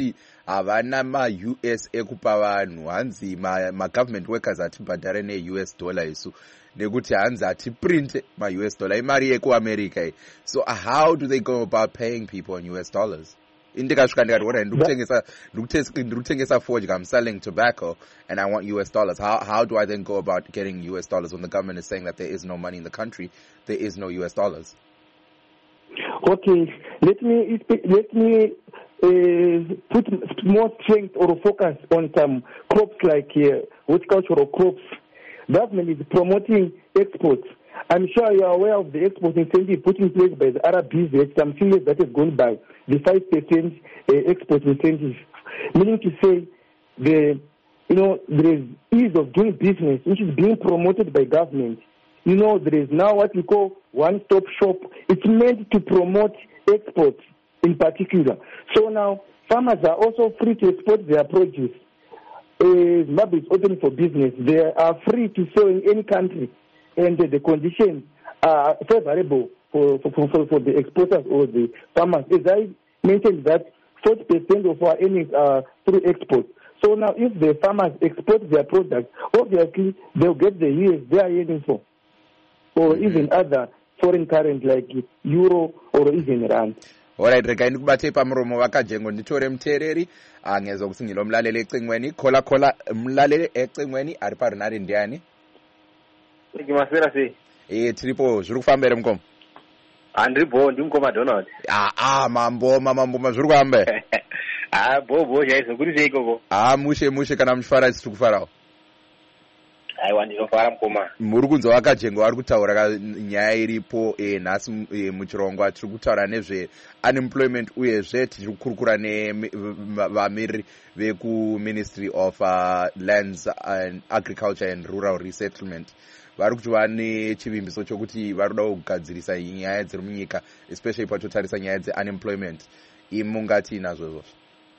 havana ma-US ekupa vanhu, hanzi ma-government workers hatibhadhare ne-US dollar isu, nekuti hanzi hatiprint ma-US dollar, imari yekuamerica. So how do they go about paying people in US dollars? Indikasvika ndikati what ndikutengesa fodya, I'm selling tobacco and I want US dollars. How do I then go about getting US dollars when the government is saying that there is no money in the country, there is no US dollars? Okay, let me put more strength or focus on some crops like horticultural crops. Government is promoting exports. I'm sure you are aware of the export incentive put in place by the RBZ some few years that has gone by, the 5% export incentive, meaning to say there is ease of doing business which is being promoted by government. There is now what we call one-stop shop. It's meant to promote exports in particular. So now farmers are also free to export their produce. Zimbabwe is open for business. They are free to sell in any country, and the conditions are favorable for the exporters or the farmers. As I mentioned, that 40% of our earnings are through export. So now if the farmers export their products, obviously they'll get the years they are aiming for, or even other foreign currency like euro or even rand. Alright, regai ndikubatei pamuromo vakajengo nditore muteereri angeza kusingila umlaleli ecingweni. Khola mlaleli ecingweni ari parunare ndiani? Masera sei? Tiripo zviri kufamba ere mukomo? Handiripo, ndimukoma Donald. Mamboma zviri kufamba? Bobo chaizvo kuri sei ikoko? Mushe kana muchifara tiri kufarawo. Aiwa ndinofara mukoma. Muri kunzwa vakajengo vari kutaura nyaya iripo nhasi muchirongwa tiri kutaura nezve unemployment uyezve tiri kukurukura nevamiriri vekuministry of lands and agriculture and rural resettlement. Vari kuti vane chivimbiso chokuti vari kuda kugadzirisa nyaya dziri munyika, especially pachotarisa nyaya dzeunemployment. Mungati nazvo izvozvo?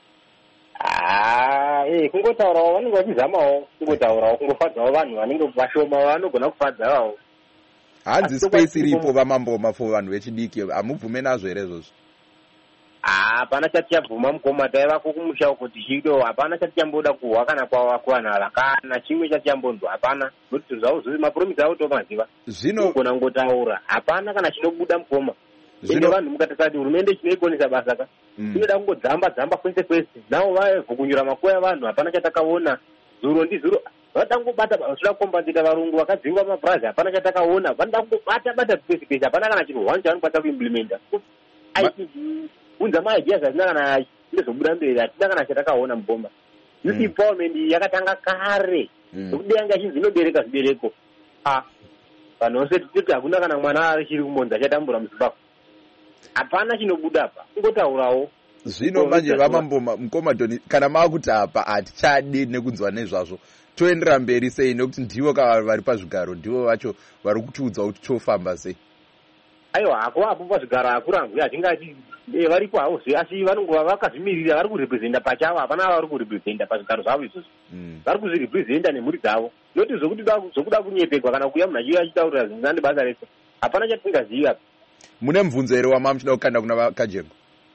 Kungotaurawo vanenge vachizamawo kungotaurawo kungofadzawo vanhu vanenge vashoma vanogona kufadzavawo. Hanzi space iripo vamamboma for vanhu vechidiki, hamubvume nazvo here izvozvo? Hapana chatichabvuma mukoma, taivako kumusha uko tichido, hapana chatichamboda kuhwa kana kuvanhala kana chimwe chatichambonzwa, hapana. Nokuti zvauzuvi mapuromisi avo tomaziva, kugona kungotaura, hapana kana chinobuda mukoma. Ende vanhu mukatasati hurumende chinoikonesa basa ka inoda kungodzamba kwese kwese, navo vaivhukunyura makuva evanhu, hapana chatakaona. Zuro ndizuro vanoda kungobata, vachoda kukombandita varungu vakadzingwa mabhurazi, hapana chatakaona. Vanoda kungobata kwese kwese, hapana kana chiro hwani chavanokwanisa kuimplementa. Unza maideas hatina kana chinozobuda mberi, hatina kana chatakaona mubomba. Youth empowerment yakatanga kare, nokuti yanga chinzi inobereka zvibereko. Vanhu vose titi hakuna kana mwana achiri kumonza achatambura muZimbabwe. Hapana chinobuda apa, kungotaurawo. Zvino manje vamamboma mukomadhoni, kana maakuti apa hatichadi nekunzwa nezvazvo, toendera mberi sei? Nekuti ndivo vari pazvigaro, ndivo vacho vari kutiudza kuti tofamba sei? Aiwa, hako apo pazvigaro hakurangwi, hatingati varipo havo, asi vanongova vakazvimirira, vari kurepresenta pachavo, hapana vari kurepresenta pazvigaro zvavo izvozvo. Vari kuzvirepresenta nemhuri dzavo. Noti zokuda kunyepekwa kana kuuya munhu achiuya achitaurira zvinzande basa rese, hapana chatingaziva. Mune mubvunzo here wamamuchida kukanda kuna vakajengo?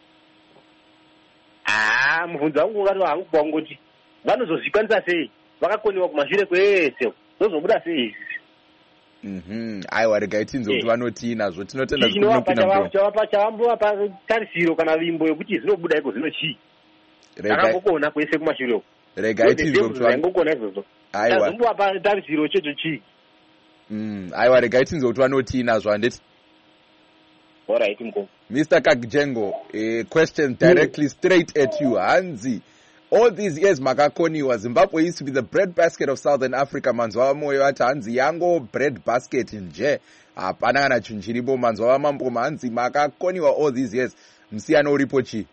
Mubvunzo wangu ungati hangu kungoti vanozozvikwanisa sei, vakakoniwa kumashure kwese, zozobuda sei izvi? Aiwa, regai tinzwe kuti vanotii nazvo, tinotenda chavambovapa tarisiro kana vimbo yokuti zvinobuda iko zvino chii. Takangokona kwese kumashure uko. Regai tinzwe kuti vangokona izvozvo. Tazombovapa tarisiro checho chii. Aiwa, regai tinzwe kuti vanotii nazvo handiti? Alright, mko. Mr. Kajengo, a question directly straight at you. Hanzi, all these years makakoniwa, Zimbabwe used to be the bread basket of Southern Africa. Manzwa moyo wati hanzi yango bread basket nje. Hapana kana chunchiribo manzwa mambo hanzi makakoniwa all these years. Msiyano uripo chi?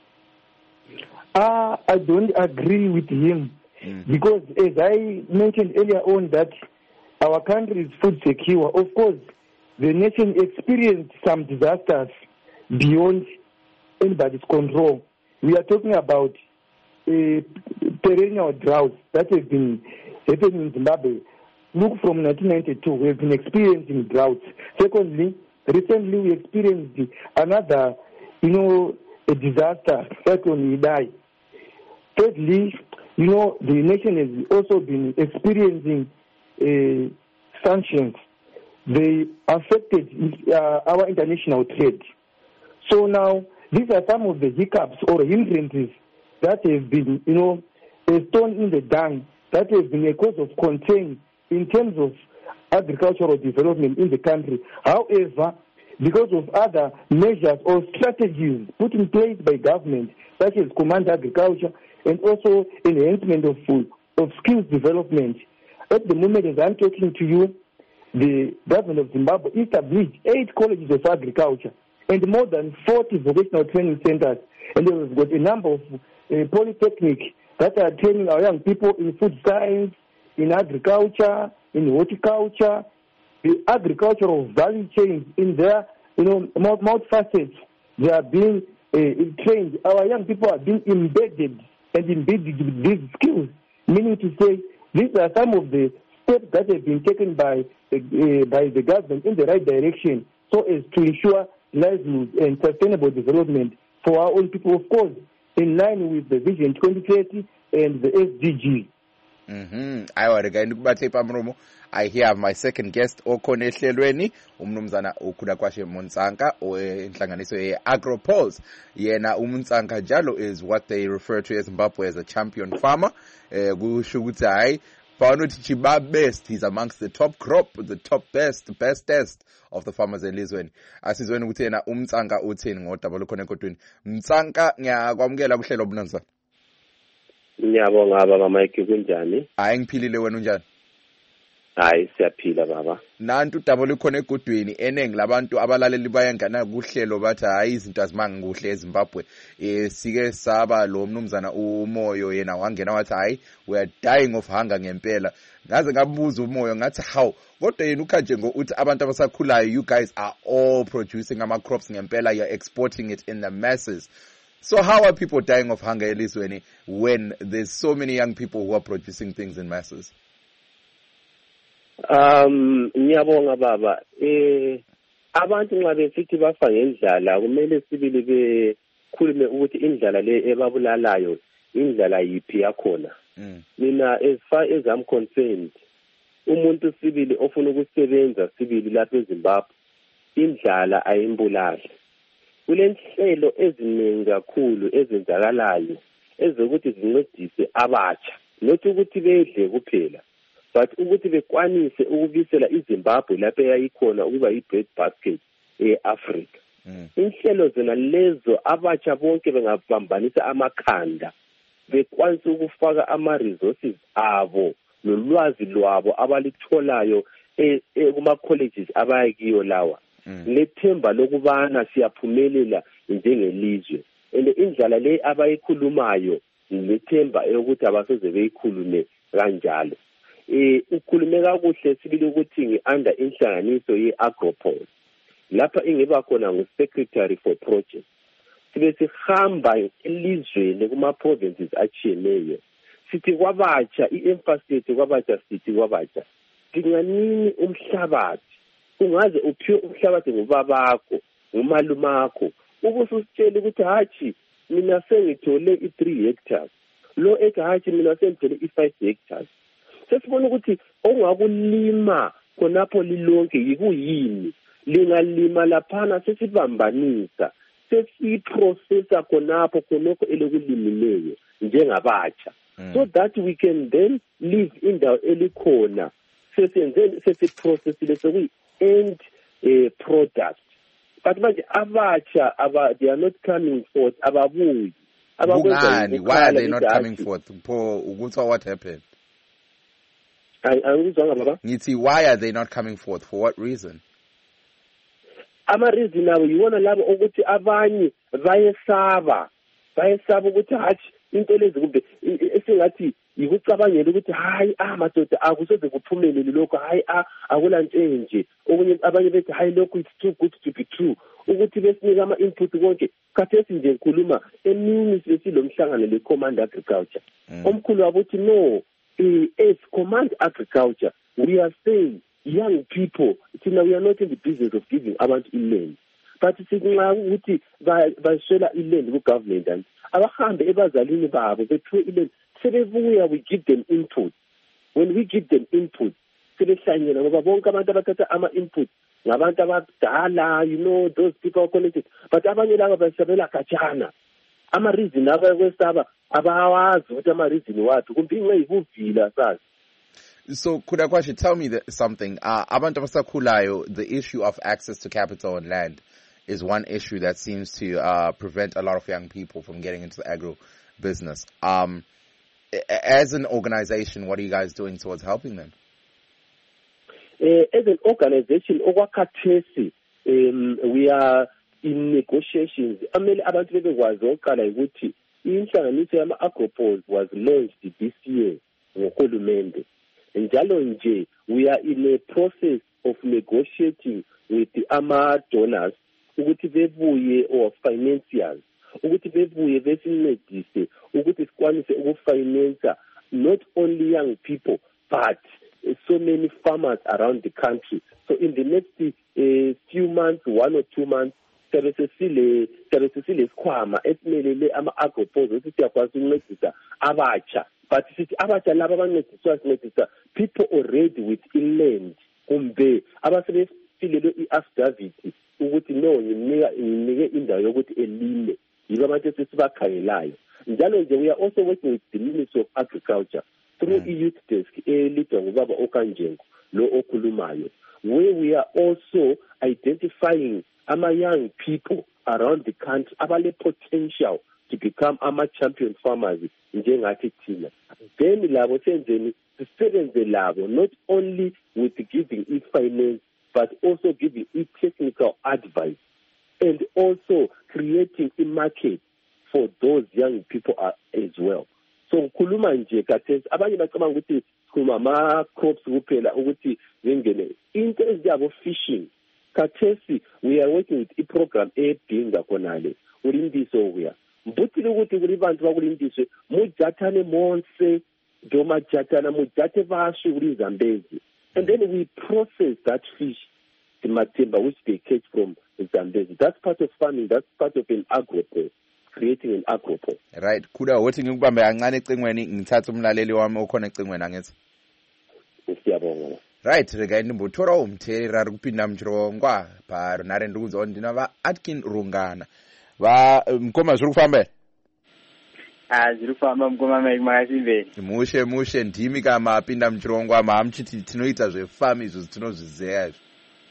I don't agree with him because as I mentioned earlier on that our country is food secure. Of course, the nation experienced some disasters beyond anybody's control. We are talking about perennial droughts that have been happening in Zimbabwe. Look, from 1992, we have been experiencing droughts. Secondly, recently we experienced another, a disaster, Cyclone Idai. Thirdly, the nation has also been experiencing sanctions. They affected our international trade. So now, these are some of the hiccups or hindrances that have been, a stone in the dung, that has been a cause of concern in terms of agricultural development in the country. However, because of other measures or strategies put in place by government, such as command agriculture and also enhancement of skills development, at the moment as I'm talking to you, the government of Zimbabwe established 8 colleges of agriculture and more than 40 vocational training centers. And they've got a number of polytechnics that are training our young people in food science, in agriculture, in horticulture, the agricultural value chains in their, multifacets. They are being trained. Our young people are being embedded with these skills, meaning to say these are some of the steps that have been taken by the government in the right direction so as to ensure livelihood and sustainable development for our own people, of course, in line with the Vision 2030 and the SDG. I have my second guest okhona ehlelweni umnumzana uKhudakwashe Monsanka inhlanganiso ye-AgroPols. Yena uMonsanka njalo is what they refer to as Zimbabwe as a champion farmer. Kusho ukuthi hayi bawunothi chiba best, he's amongst the top crop, the top bestest of the farmers elizweni. Asizweni ukuthi yena uMonsanka uthini ngodaba lokhona ekodweni. Monsanka, ngiyakwamukela kuhlelo obunanzana. Ngiyabonga baba Mike, kunjani? Hayi ngiphilile, wena unjani? Hayi siyaphila baba. Nantu udaba lukhona egodweni, enengi labantu abalaleli bayangana kuhlelo bathi hayi izinto azimanga kuhle eZimbabwe. Sike saba lo mnumzana uMoyo yena wangena wathi hayi we are dying of hunger ngempela. Ngaze ngabuza uMoyo ngathi how kodwa yena ukhanje ngokuthi abantu abasakhulayo, you guys are all producing ama crops ngempela, you're exporting it in the masses. So how are people dying of hunger elizweni when there's so many young people who are producing things in masses? Ngiyabonga baba. Abantu nxa besithi bafa ngendlala kumele sibili bekhulume ukuthi indlala le ebabulalayo indlala yipi yakhona. Mina as far as I'm concerned, umuntu sibili ofuna ukusebenza sibili lapha eZimbabwe, indlala ayimbulali. Kulenhlelo eziningi kakhulu ezenzakalayo ezokuthi zincedise abatsha, not ukuthi bedle kuphela, but ukuthi bekwanise ukubisela iZimbabwe lapha eyayikhona ukuba i-bread basket e-Africa. Inhlelo zona lezo abatsha bonke bengabambanisa amakhanda, bekwanise ukufaka ama-resources abo nolwazi lwabo abalitholayo kuma-colleges abayakiyo lawa. Lethemba lokubana siyaphumelela njengelizwe. Indlela le abayikhulumayo lethemba ukuthi abasoze beyikhulume kanjalo. Ukhulume kakuhle sibili ukuthi ngi-under inhlanganiso ye-AgroPols. Lapha ingiba khona ngu-Secretary for Projects. Sibe sihamba elizweni kuma-provinces achiyeneyo. Sithi kwabatsha, i-emphasis kwabatsha sithi kwabatsha, dinganini umhlabathi. Ungaze uphiwe umhlabathi ngubabakho, ngumalumakho. Ubusutshela ukuthi hathi mina sengithole i3 hectares. Lo hathi mina sengithole i5 hectares. Sesibona ukuthi ongakulima khonapho lilonke yikuyini. Lingalima laphana sesibambanisa. Sesiprocessa khonapho khonokho elokulimileyo njengabatsha. So that we can then live indawo elikhona. Sesiprocessile sokuyi end product. But manje abatsha they are not coming forth. Ababuyi. Why are they not coming forth? What happened? Why are they not coming forth? For what reason? Ama-reason abo yiwona labo ukuthi abanye bayesaba ukuthi hathi into lezi kumbe esingathi yikucabangela ukuthi hayi madoda akusoze kuphumelele lokho, hayi akulantshenje. Okunye abanye bethi hayi lokho it's too good to be true, ukuthi besinika ama-input konke. Khathesi nje ngikhuluma emini silomhlangano le-Command Agriculture. Omkhulu wabo uthi no, as Command Agriculture we are saying young people, we are not in the business of giving abantu imali, but sikunxa ukuthi baswela iland ku-government and abahambe ebazalini babo bephiwe iland sebebuya, we give them input. When we give them input sebehlanyela ngoba bonke abantu abathatha ama-input ngabantu abadala, those people are connected, but abanye laba basabela khatshana. Ama-reason abakwesaba abawazi ukuthi ama-reason waphi kumpinxe yikuvila sazi. So Kudakwashi, tell me something. Abantu abasakhulayo, the issue of access to capital and land is one issue that seems to prevent a lot of young people from getting into the agro business. As an organization, what are you guys doing towards helping them? As an organization, we are in negotiations. Abantu bebekwazi oqala ukuthi inhlanganiso yama-agropole was launched this year ngohulumende. Njalo nje, we are in a process of negotiating with the ama-donors ukuthi bebuye, or financiers, ukuthi bebuye besincedise ukuthi sikwanise ukufinansa not only young people but so many farmers around the country. So in the next few months, 1 or 2 months, sisile sikhwama esimelele ama-agropole ukuthi siyakwazi ukuncedisa abatsha. But sithi abatsha laba abancediswa sincedisa people already with inland kumbe abasebefilelwe i-affidavit ukuthi no, nginike indawo yokuthi elime. Yibo abantu esisibakhangelayo. Njalo nje, we are also working with the Ministry of Agriculture through i-youth desk elidwa ngubaba Okanjengo lo okhulumayo, where we are also identifying young people around the country abale potential to become champion farmers njengathi thina. Then labo senzeni sisebenze labo not only with giving finance but also giving technical advice and also creating a market for those young people as well. So ngikhuluma nje kathesi, abanye bacabanga ukuthi sikhuluma ama-crops kuphela ukuthi zingene into eziyabo fishing. Kathesi we are working with i-program edinga khonale ulimbiso kuya mbutile ukuthi kuli bantu bakulimbiswe mujathane monse domajatana mujathe vashi kuli Zambezi, and then we process that fish, the matimba which they catch from Zambezi. That's part of farming. That's part of an agropole, creating an agropole. Right. Kuda wothi ngikubambe kancane ecingweni ngithatha umlaleli wami okhona ecingweni angithi. Siyabonga. Right, regaini mbuthora umthera ari kupinda mchirongwa pa runare ndikudzo ndina va Atkin Rungana. Va mkoma zviri kufamba? Zviri kufamba mkoma makasimbeni. Mushe ndimi kama apinda mchirongwa maamchiti tinoita zvefami izvo tinozvizeya izvo.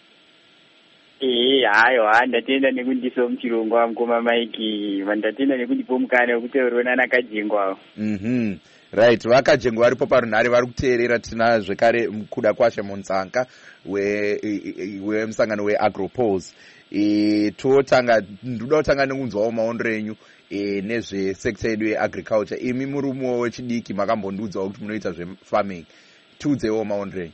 Hayo ndatenda nekundiso mchirongwa mkoma maiki, ndatenda nekundipo mukana wekuti rona nakajengwa. Right, vakajengwa varipo parunhare vari kuteerera tina zvekare Kudakwashe Monsanka wemusangano weAgropoles. Ndoda kutanga nekunzwawo maondero enyu nezvesekta yedu yeagriculture. Imi muri umwe wechidiki makambondiudzawo kuti munoita zvefarming. Tiudzewo maondero enyu.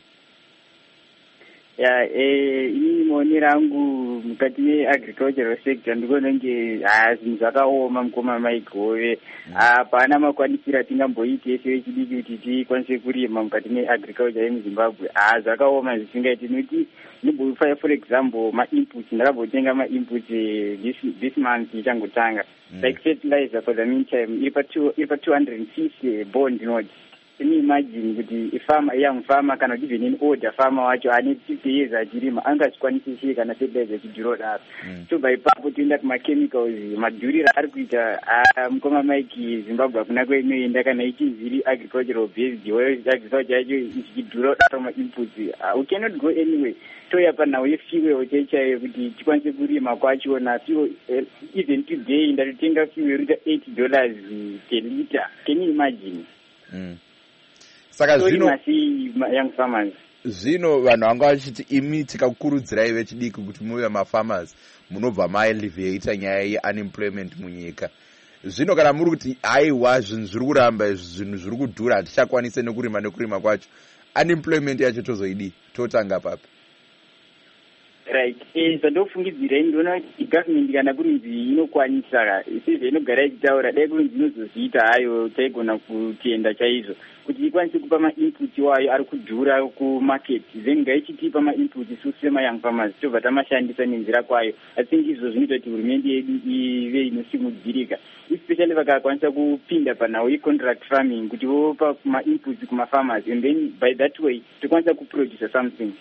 Ini maonero angu mukati meagricultural sector ndikuona kunge zvinhu zvakaoma mukoma maigove. Hapana makwanisiro atingamboiti ese vechidiki kuti tikwanise kurima mukati meagriculture yemuZimbabwe. Zvakaoma zvisingaiti nokuti for example ma-inputs, ndakabotenga ma-inputs this month ichangotanga. Like fertilizer for the meantime iri pa 250 bond notes. Can you imagine kuti young farmer kana kuti even in order farmer wacho ane 50 years achirima angachikwanisi kana fertilizer chidhuro daro. So by ipapo toenda kuma-chemicals madhurira ari kuita mukoma maiki Zimbabwe hakuna kwainoenda kana ichiziri agricultural based agriculture yacho ichidhura daro ma-inputs. We cannot go anyway. Toya panhau yefuel chaichayo kuti tikwanise kurima kwachona. Fuel even today ndatotenga fuel rita $8 per liter. Can you imagine? Saka young farmers. Zvino vanhu vanga vachiti imi tikakurudzirai vechidiki kuti muve mafarmers munobva maelevator nyaya yeunemployment munyika. Zvino kana muri kuti aiwa zvinhu zviri kuramba zvinhu zviri kudhura hatichakwanise nekurima kwacho, unemployment yacho tozoidi totanga papi? Right. Zvandofungidzira ndinoona kuti government kana kurinzi inokwanisa sezvo inogara ichitaura dai kurinzi inozozviita hayo taigona kutenda chaizvo kuti ikwanise kupa mainput wayo ari kudhura kumarket then ngaichitipa mainput isusu semayoung farmers tobva tamashandisa nenzira kwayo. I think izvo zvinoita kuti hurumende yedu ive inosimudzirika especially vakakwanisa kupinda panhau yecontract farming kuti vopa mainputs kumafarmers and then by that way tokwanisa kuproduce something.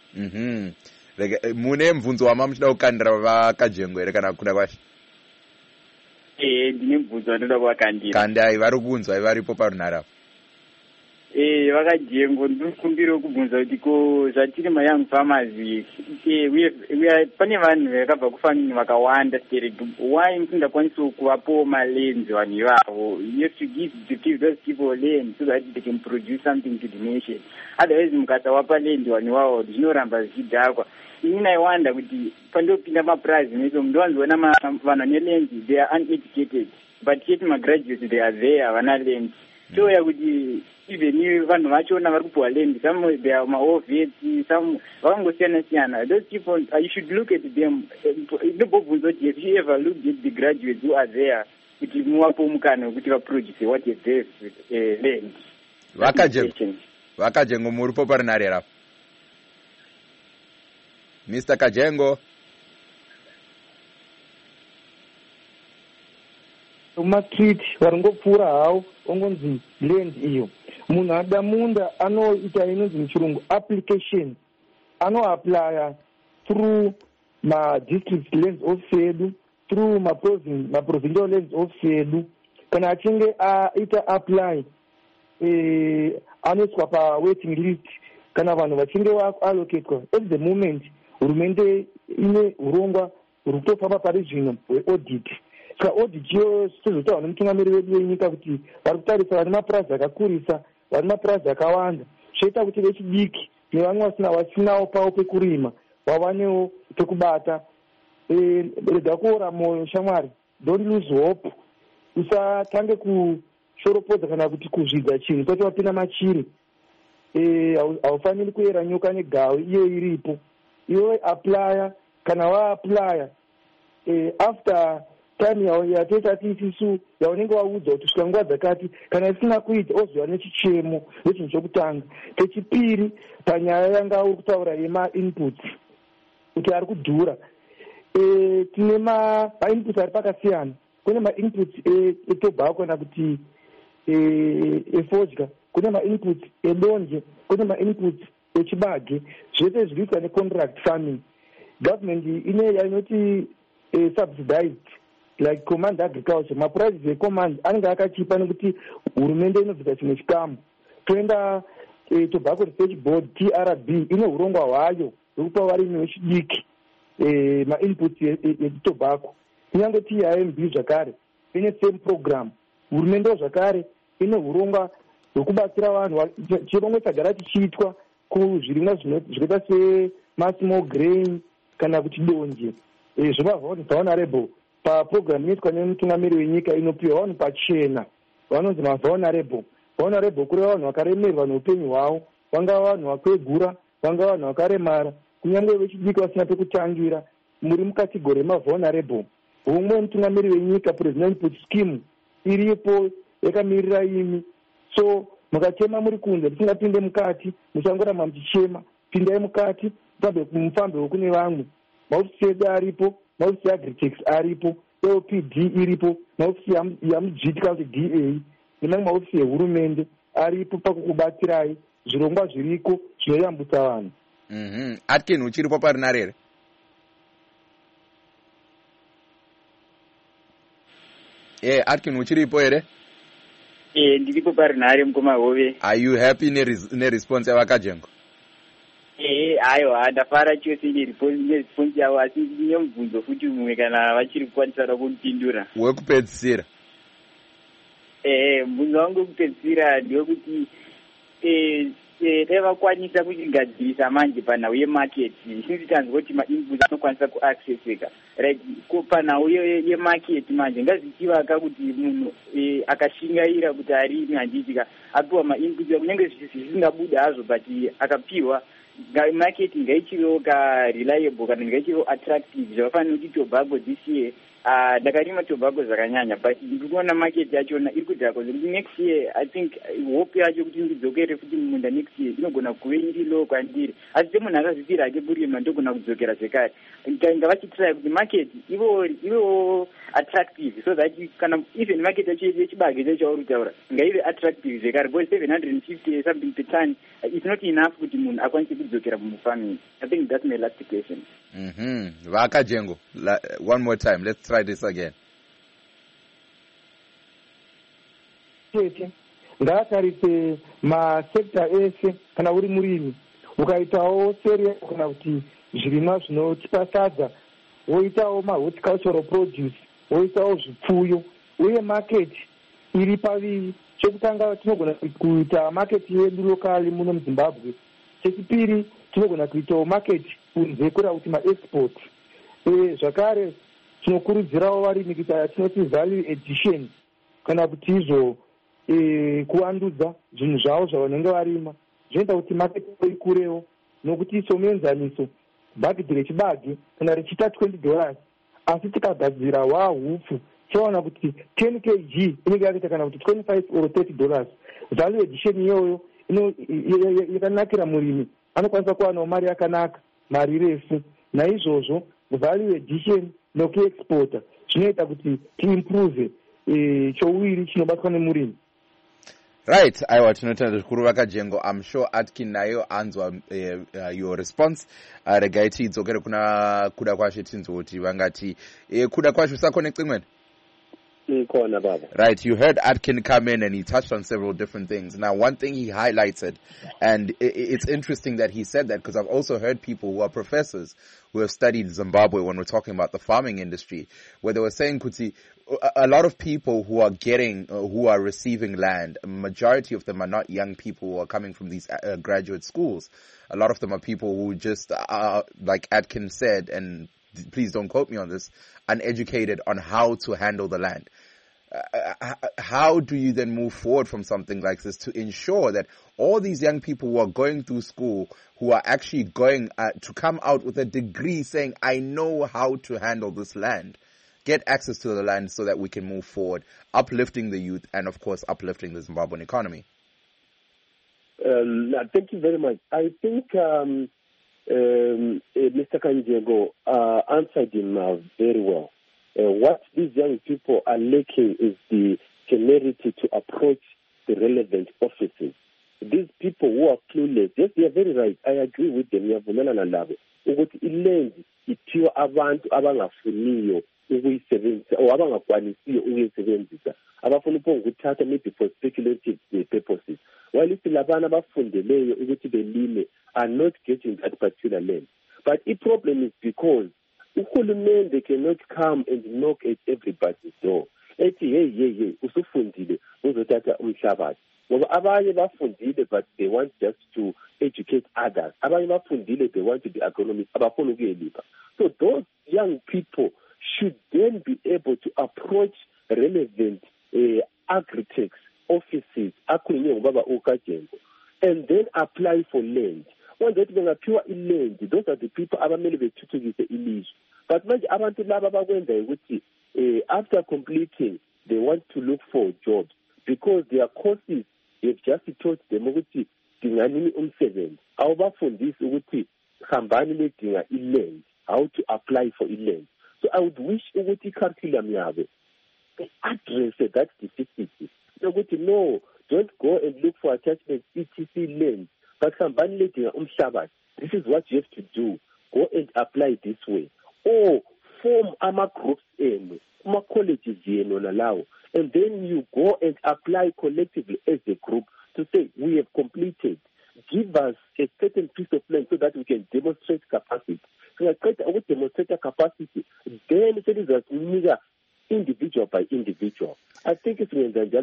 Mune mvunzo wama muchida kukandira vakajengwa here kana kuda kwacho? Ndine mvunzo wanoda kuvakandira. Kandai vari kunzwa varipo parunhara. Vakajengo ndikumbira kubvunza kuti ko zvatiri mayoung farmers pane vanhu vakabva kufarming vakawanda stereki why musingakwanisi kuvapo malands vanhu ivavo. You have to give those people land so that they can produce something to the nation. Otherwise mukasavapa land vanhu ivavo zvinoramba zvichidhakwa. Inini aiwanda kuti pandopinda mapurazi neso ndovanzoona vanhu vane land they are uneducated but yet magraduates they are there havana land. So yakuti even vanhu vachona vari kupuwa land, some they are maovheti, some vakangosiyana-siyana. Those people, you should look at them. Ndobvunza kuti have you ever looked at the graduates who are there kuti muvapo mukana wekuti vaproduce what is there land. Vakajengo muripo parinari rapo. Mr. Kajengo. Matreat varingopfuura havo ongonzi land iyo. Munhu ada munda anoita inonzi muchirungu application. Anoaplya through district lands office edu, through provincial lands office edu. Kana achinge aita apply anoiswa waiting list. Kana vanhu vachinge allocatwa at the moment hurumende ine urongwa huri kutofamba parizvino hweaudit. Saka audit iyo tozotaura nemutungamiri wedu wenyika kuti vari kutarisa vane mapurazi akakurisa, vane mapurazi akawanda, zvoita kuti vechidiki nevamwe vasinawo pavo pekurima vavanewo pekubata. Rega kuora moyo shamwari, don't lose hope. Usatange kushoropodza kana kuti kuzvidza chinhu kuti wapinda machiri. Haufaniri kuyera nyoka negawi iyo iripo. Iwe aplya, kana waaplya after time yatoita tisisu yaunenge waudza kuti kusvika nguva dzakati kana isina kuita oziva nechichemo nechinhu chokutanga. Chechipiri panyaya yanga uri kutaura yemainputs kuti ari kudhura, tine mainputs ari pakasiyana. Kune mainputs etobhako kana kuti efodya, kune mainputs edonje, kune mainputs echibage. Zvese zviriitwa necontract farming. Government ine yainoti subsidized like command agriculture. Mapuraises ecommand anenge akachipa nekuti hurumende inobvisa chimwe chikamu. Toenda Tobacco Research Board TRB ine urongwa hwayo hwekupa varimi vechidiki mainputs etobacco. Kunyange TIMB zvakare ine same program. Hurumende zvakare ine urongwa hwekubatsira vanhu. Chirongwa chagara chichiitwa kuzvirimwa zvinoita semasmall grain kana kuti donje. Zvemavulnerable paprogramu inoitwa nemutungamiri wenyika inopiwa vanhu pachena vanonzi mavulnerable. Vulnerable kureva vanhu vakaremerwa neupenyu hwavo, vangava vanhu vakwegura, vangava vanhu vakaremara, kunyange vechidiki vasina pekutangira, muri mukategori yemavulnerable. Humwe mutungamiri wenyika president input scheme iripo yakamirira imi. So mukachema muri kunze musingapinde mukati, muchangoramba muchichema, pindai mukati mufambe wekune vamwe. Maofisi edu aripo, maofisi yaAgritex aripo, LPD iripo, maofisi yaMujiti County DA nemamwe maofisi ehurumende aripo pakukubatsirai. Zvirongwa zviriko zvinoyambutsa vanhu. Atkin uchiripo parinari here? Atkin uchiripo here? Ndiripo parinari mukoma hove. Are you happy neresponse yavakajengo? Aiwa ndafara chose neresponse yavo, asi nemubvunzo futi mumwe kana vachiri kukwanisana kundipindura. Wekupedzisira? Mubvunzo wangu wekupedzisira ndewekuti dai vakwanisa kuchigadzirisa manje panhau yemarket. Sinzi tanzwa kuti mainputs anokwanisa kuaccesseka. Right, panhau yemarket manje ngazvichivaka kuti munhu akashingaira kuti arimi handitika apiwa mainputs kunyange zvisingabuda hazvo but akapiwa market ngaichivewo kareliable kana ngaichivewo attractive zvavafanira kuti tobacco this year ndakarima tobacco zvakanyanya but ndikuona market yachona iri kudhakwa zvekuti next year I think hope yacho kuti ndidzokere futi mumunda next year inogona kuve iri low kwandiri asi semunhu akazvipira ake kurima ndogona kudzokera zvekare ndainga vachitry kuti market ivewo attractive so that kana even market yacho yechibage chauri kutaura ngaive attractive zvekare because 750 something per ton it's not enough kuti munhu akwanise kudzokera mumufarming. I think that's my last question. Vakajengo, one more time, let's try this again. Ngatarise masekta ese kana uri murimi ukaitawo cereal kana kuti zvirimwa zvinotipa sadza woitawo mahorticultural produce woitawo zvipfuyo uye market iri paviri. Chekutanga tinogona kuita market yedu lokali muno muZimbabwe. Chechipiri tinogona kuitawo market kunze kureva kuti maexport. Zvakare tinokurudzirawo varimi kuti tinoti value addition kana kuti izvo kuvandudza zvinhu zvavo zvavanenge varima zvinoita kuti market ikurewo nokuti somuenzaniso bhagidhi rechibage kana richiita $20 asi tikagadzira hupfu chaona kuti 10 kg inenge yakaita kana kuti $25 or $30. Value addition iyoyo yakanakira murimi anokwanisa kuwanawo mari yakanaka, mari refu. Naizvozvo value addition nokuexporta zvinoita kuti tiimprove chouwiri chinobatwa nemurimi. Right, aiwa tinotenda zvikuru Vakajengo. I'm sure Atkin nayo anzwa your response. Regai tidzokere kuna kuda kwashe tinzoti vangati kuda kwashe usaconnecting when? Right, you heard Atkin come in and he touched on several different things. Now, one thing he highlighted, and it's interesting that he said that because I've also heard people who are professors who have studied Zimbabwe when we're talking about the farming industry, where they were saying, Kuti, a lot of people who are receiving land, a majority of them are not young people who are coming from these graduate schools. A lot of them are people who just, like Atkin said, and please don't quote me on this, uneducated on how to handle the land. How do you then move forward from something like this to ensure that all these young people who are going through school, who are actually going to come out with a degree saying, I know how to handle this land, get access to the land so that we can move forward, uplifting the youth and, of course, uplifting the Zimbabwean economy? Thank you very much. I think Mr. Kanjego answered him very well. What these young people are lacking is the temerity to approach the relevant offices. These people who are clueless, yes, they are very right. I agree with them. Yavumelana nabo ukuthi iland iphiwe abantu abangafuniyo ukuyisebenzisa or abangakwanisiyo ukuyisebenzisa, abafuna ukuthatha maybe for speculative purposes, while if labana abafundeleyo ukuthi belime are not getting that particular land. But the problem is because uhulumende cannot come and knock at everybody's door. Ethi hey usufundile uzothatha umhlabathi. Ngoba abanye bafundile but they want just to educate others. Abanye bafundile they want to be agronomists abafuna ukuyelipa. So those young people should then be able to approach relevant agri-techs offices akhulunywe ngubaba uKajengo and then apply for land. When that bengaphiwa iland, those are the people abamele bethuthukise ilizwe. But manje abantu laba bakwenza ukuthi after completing they want to look for jobs because their courses they've just taught them ukuthi dinganini umsebenzi. Awubafundisi ukuthi hambani ledinga iland, how to apply for iland. So I would wish ukuthi curriculum yabo address that deficiency. Ukuthi no, don't go and look for attachments etc land. But hambani ledinga umhlabathi. This is what you have to do. Go and apply this way. Or form groups in colleges nalawo, and then you go and apply collectively as a group to say we have completed. Give us a certain piece of land so that we can demonstrate capacity. So I try to demonstrate capacity. Then citizens need individual by individual. I think it's when the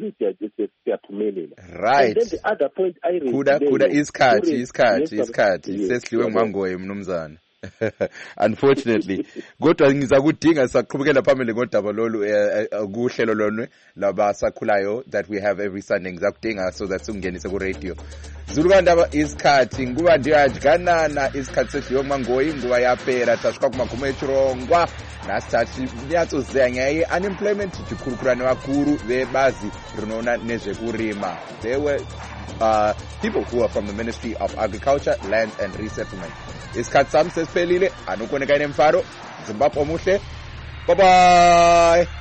right. And then the other point I raised kuda iskhathi sesliwe mangoye mnumzana. Unfortunately. Kodwa ngizakudinga saqhubekela phambili ngodaba lolu kuhlelo lonwe labasakhulayo that we have every Sunday. Ngizakudinga so that sungenise ku radio. Zulukandaba isikhathi nguba ndiyajikanana isikhathi sedliwe mangoyi nguba yaphela tashuka kumagumo echirongwa nasithathi nyatsozeya nyaya ye-unemployment tikhulukhulane vakuru vebazi rinoona nezvekurima. They were people who are from the Ministry of Agriculture, Land and Resettlement. Isikhathi sami sesiphelile, anokoneka inemfaro. Zimbabwe omuhle. Bye bye.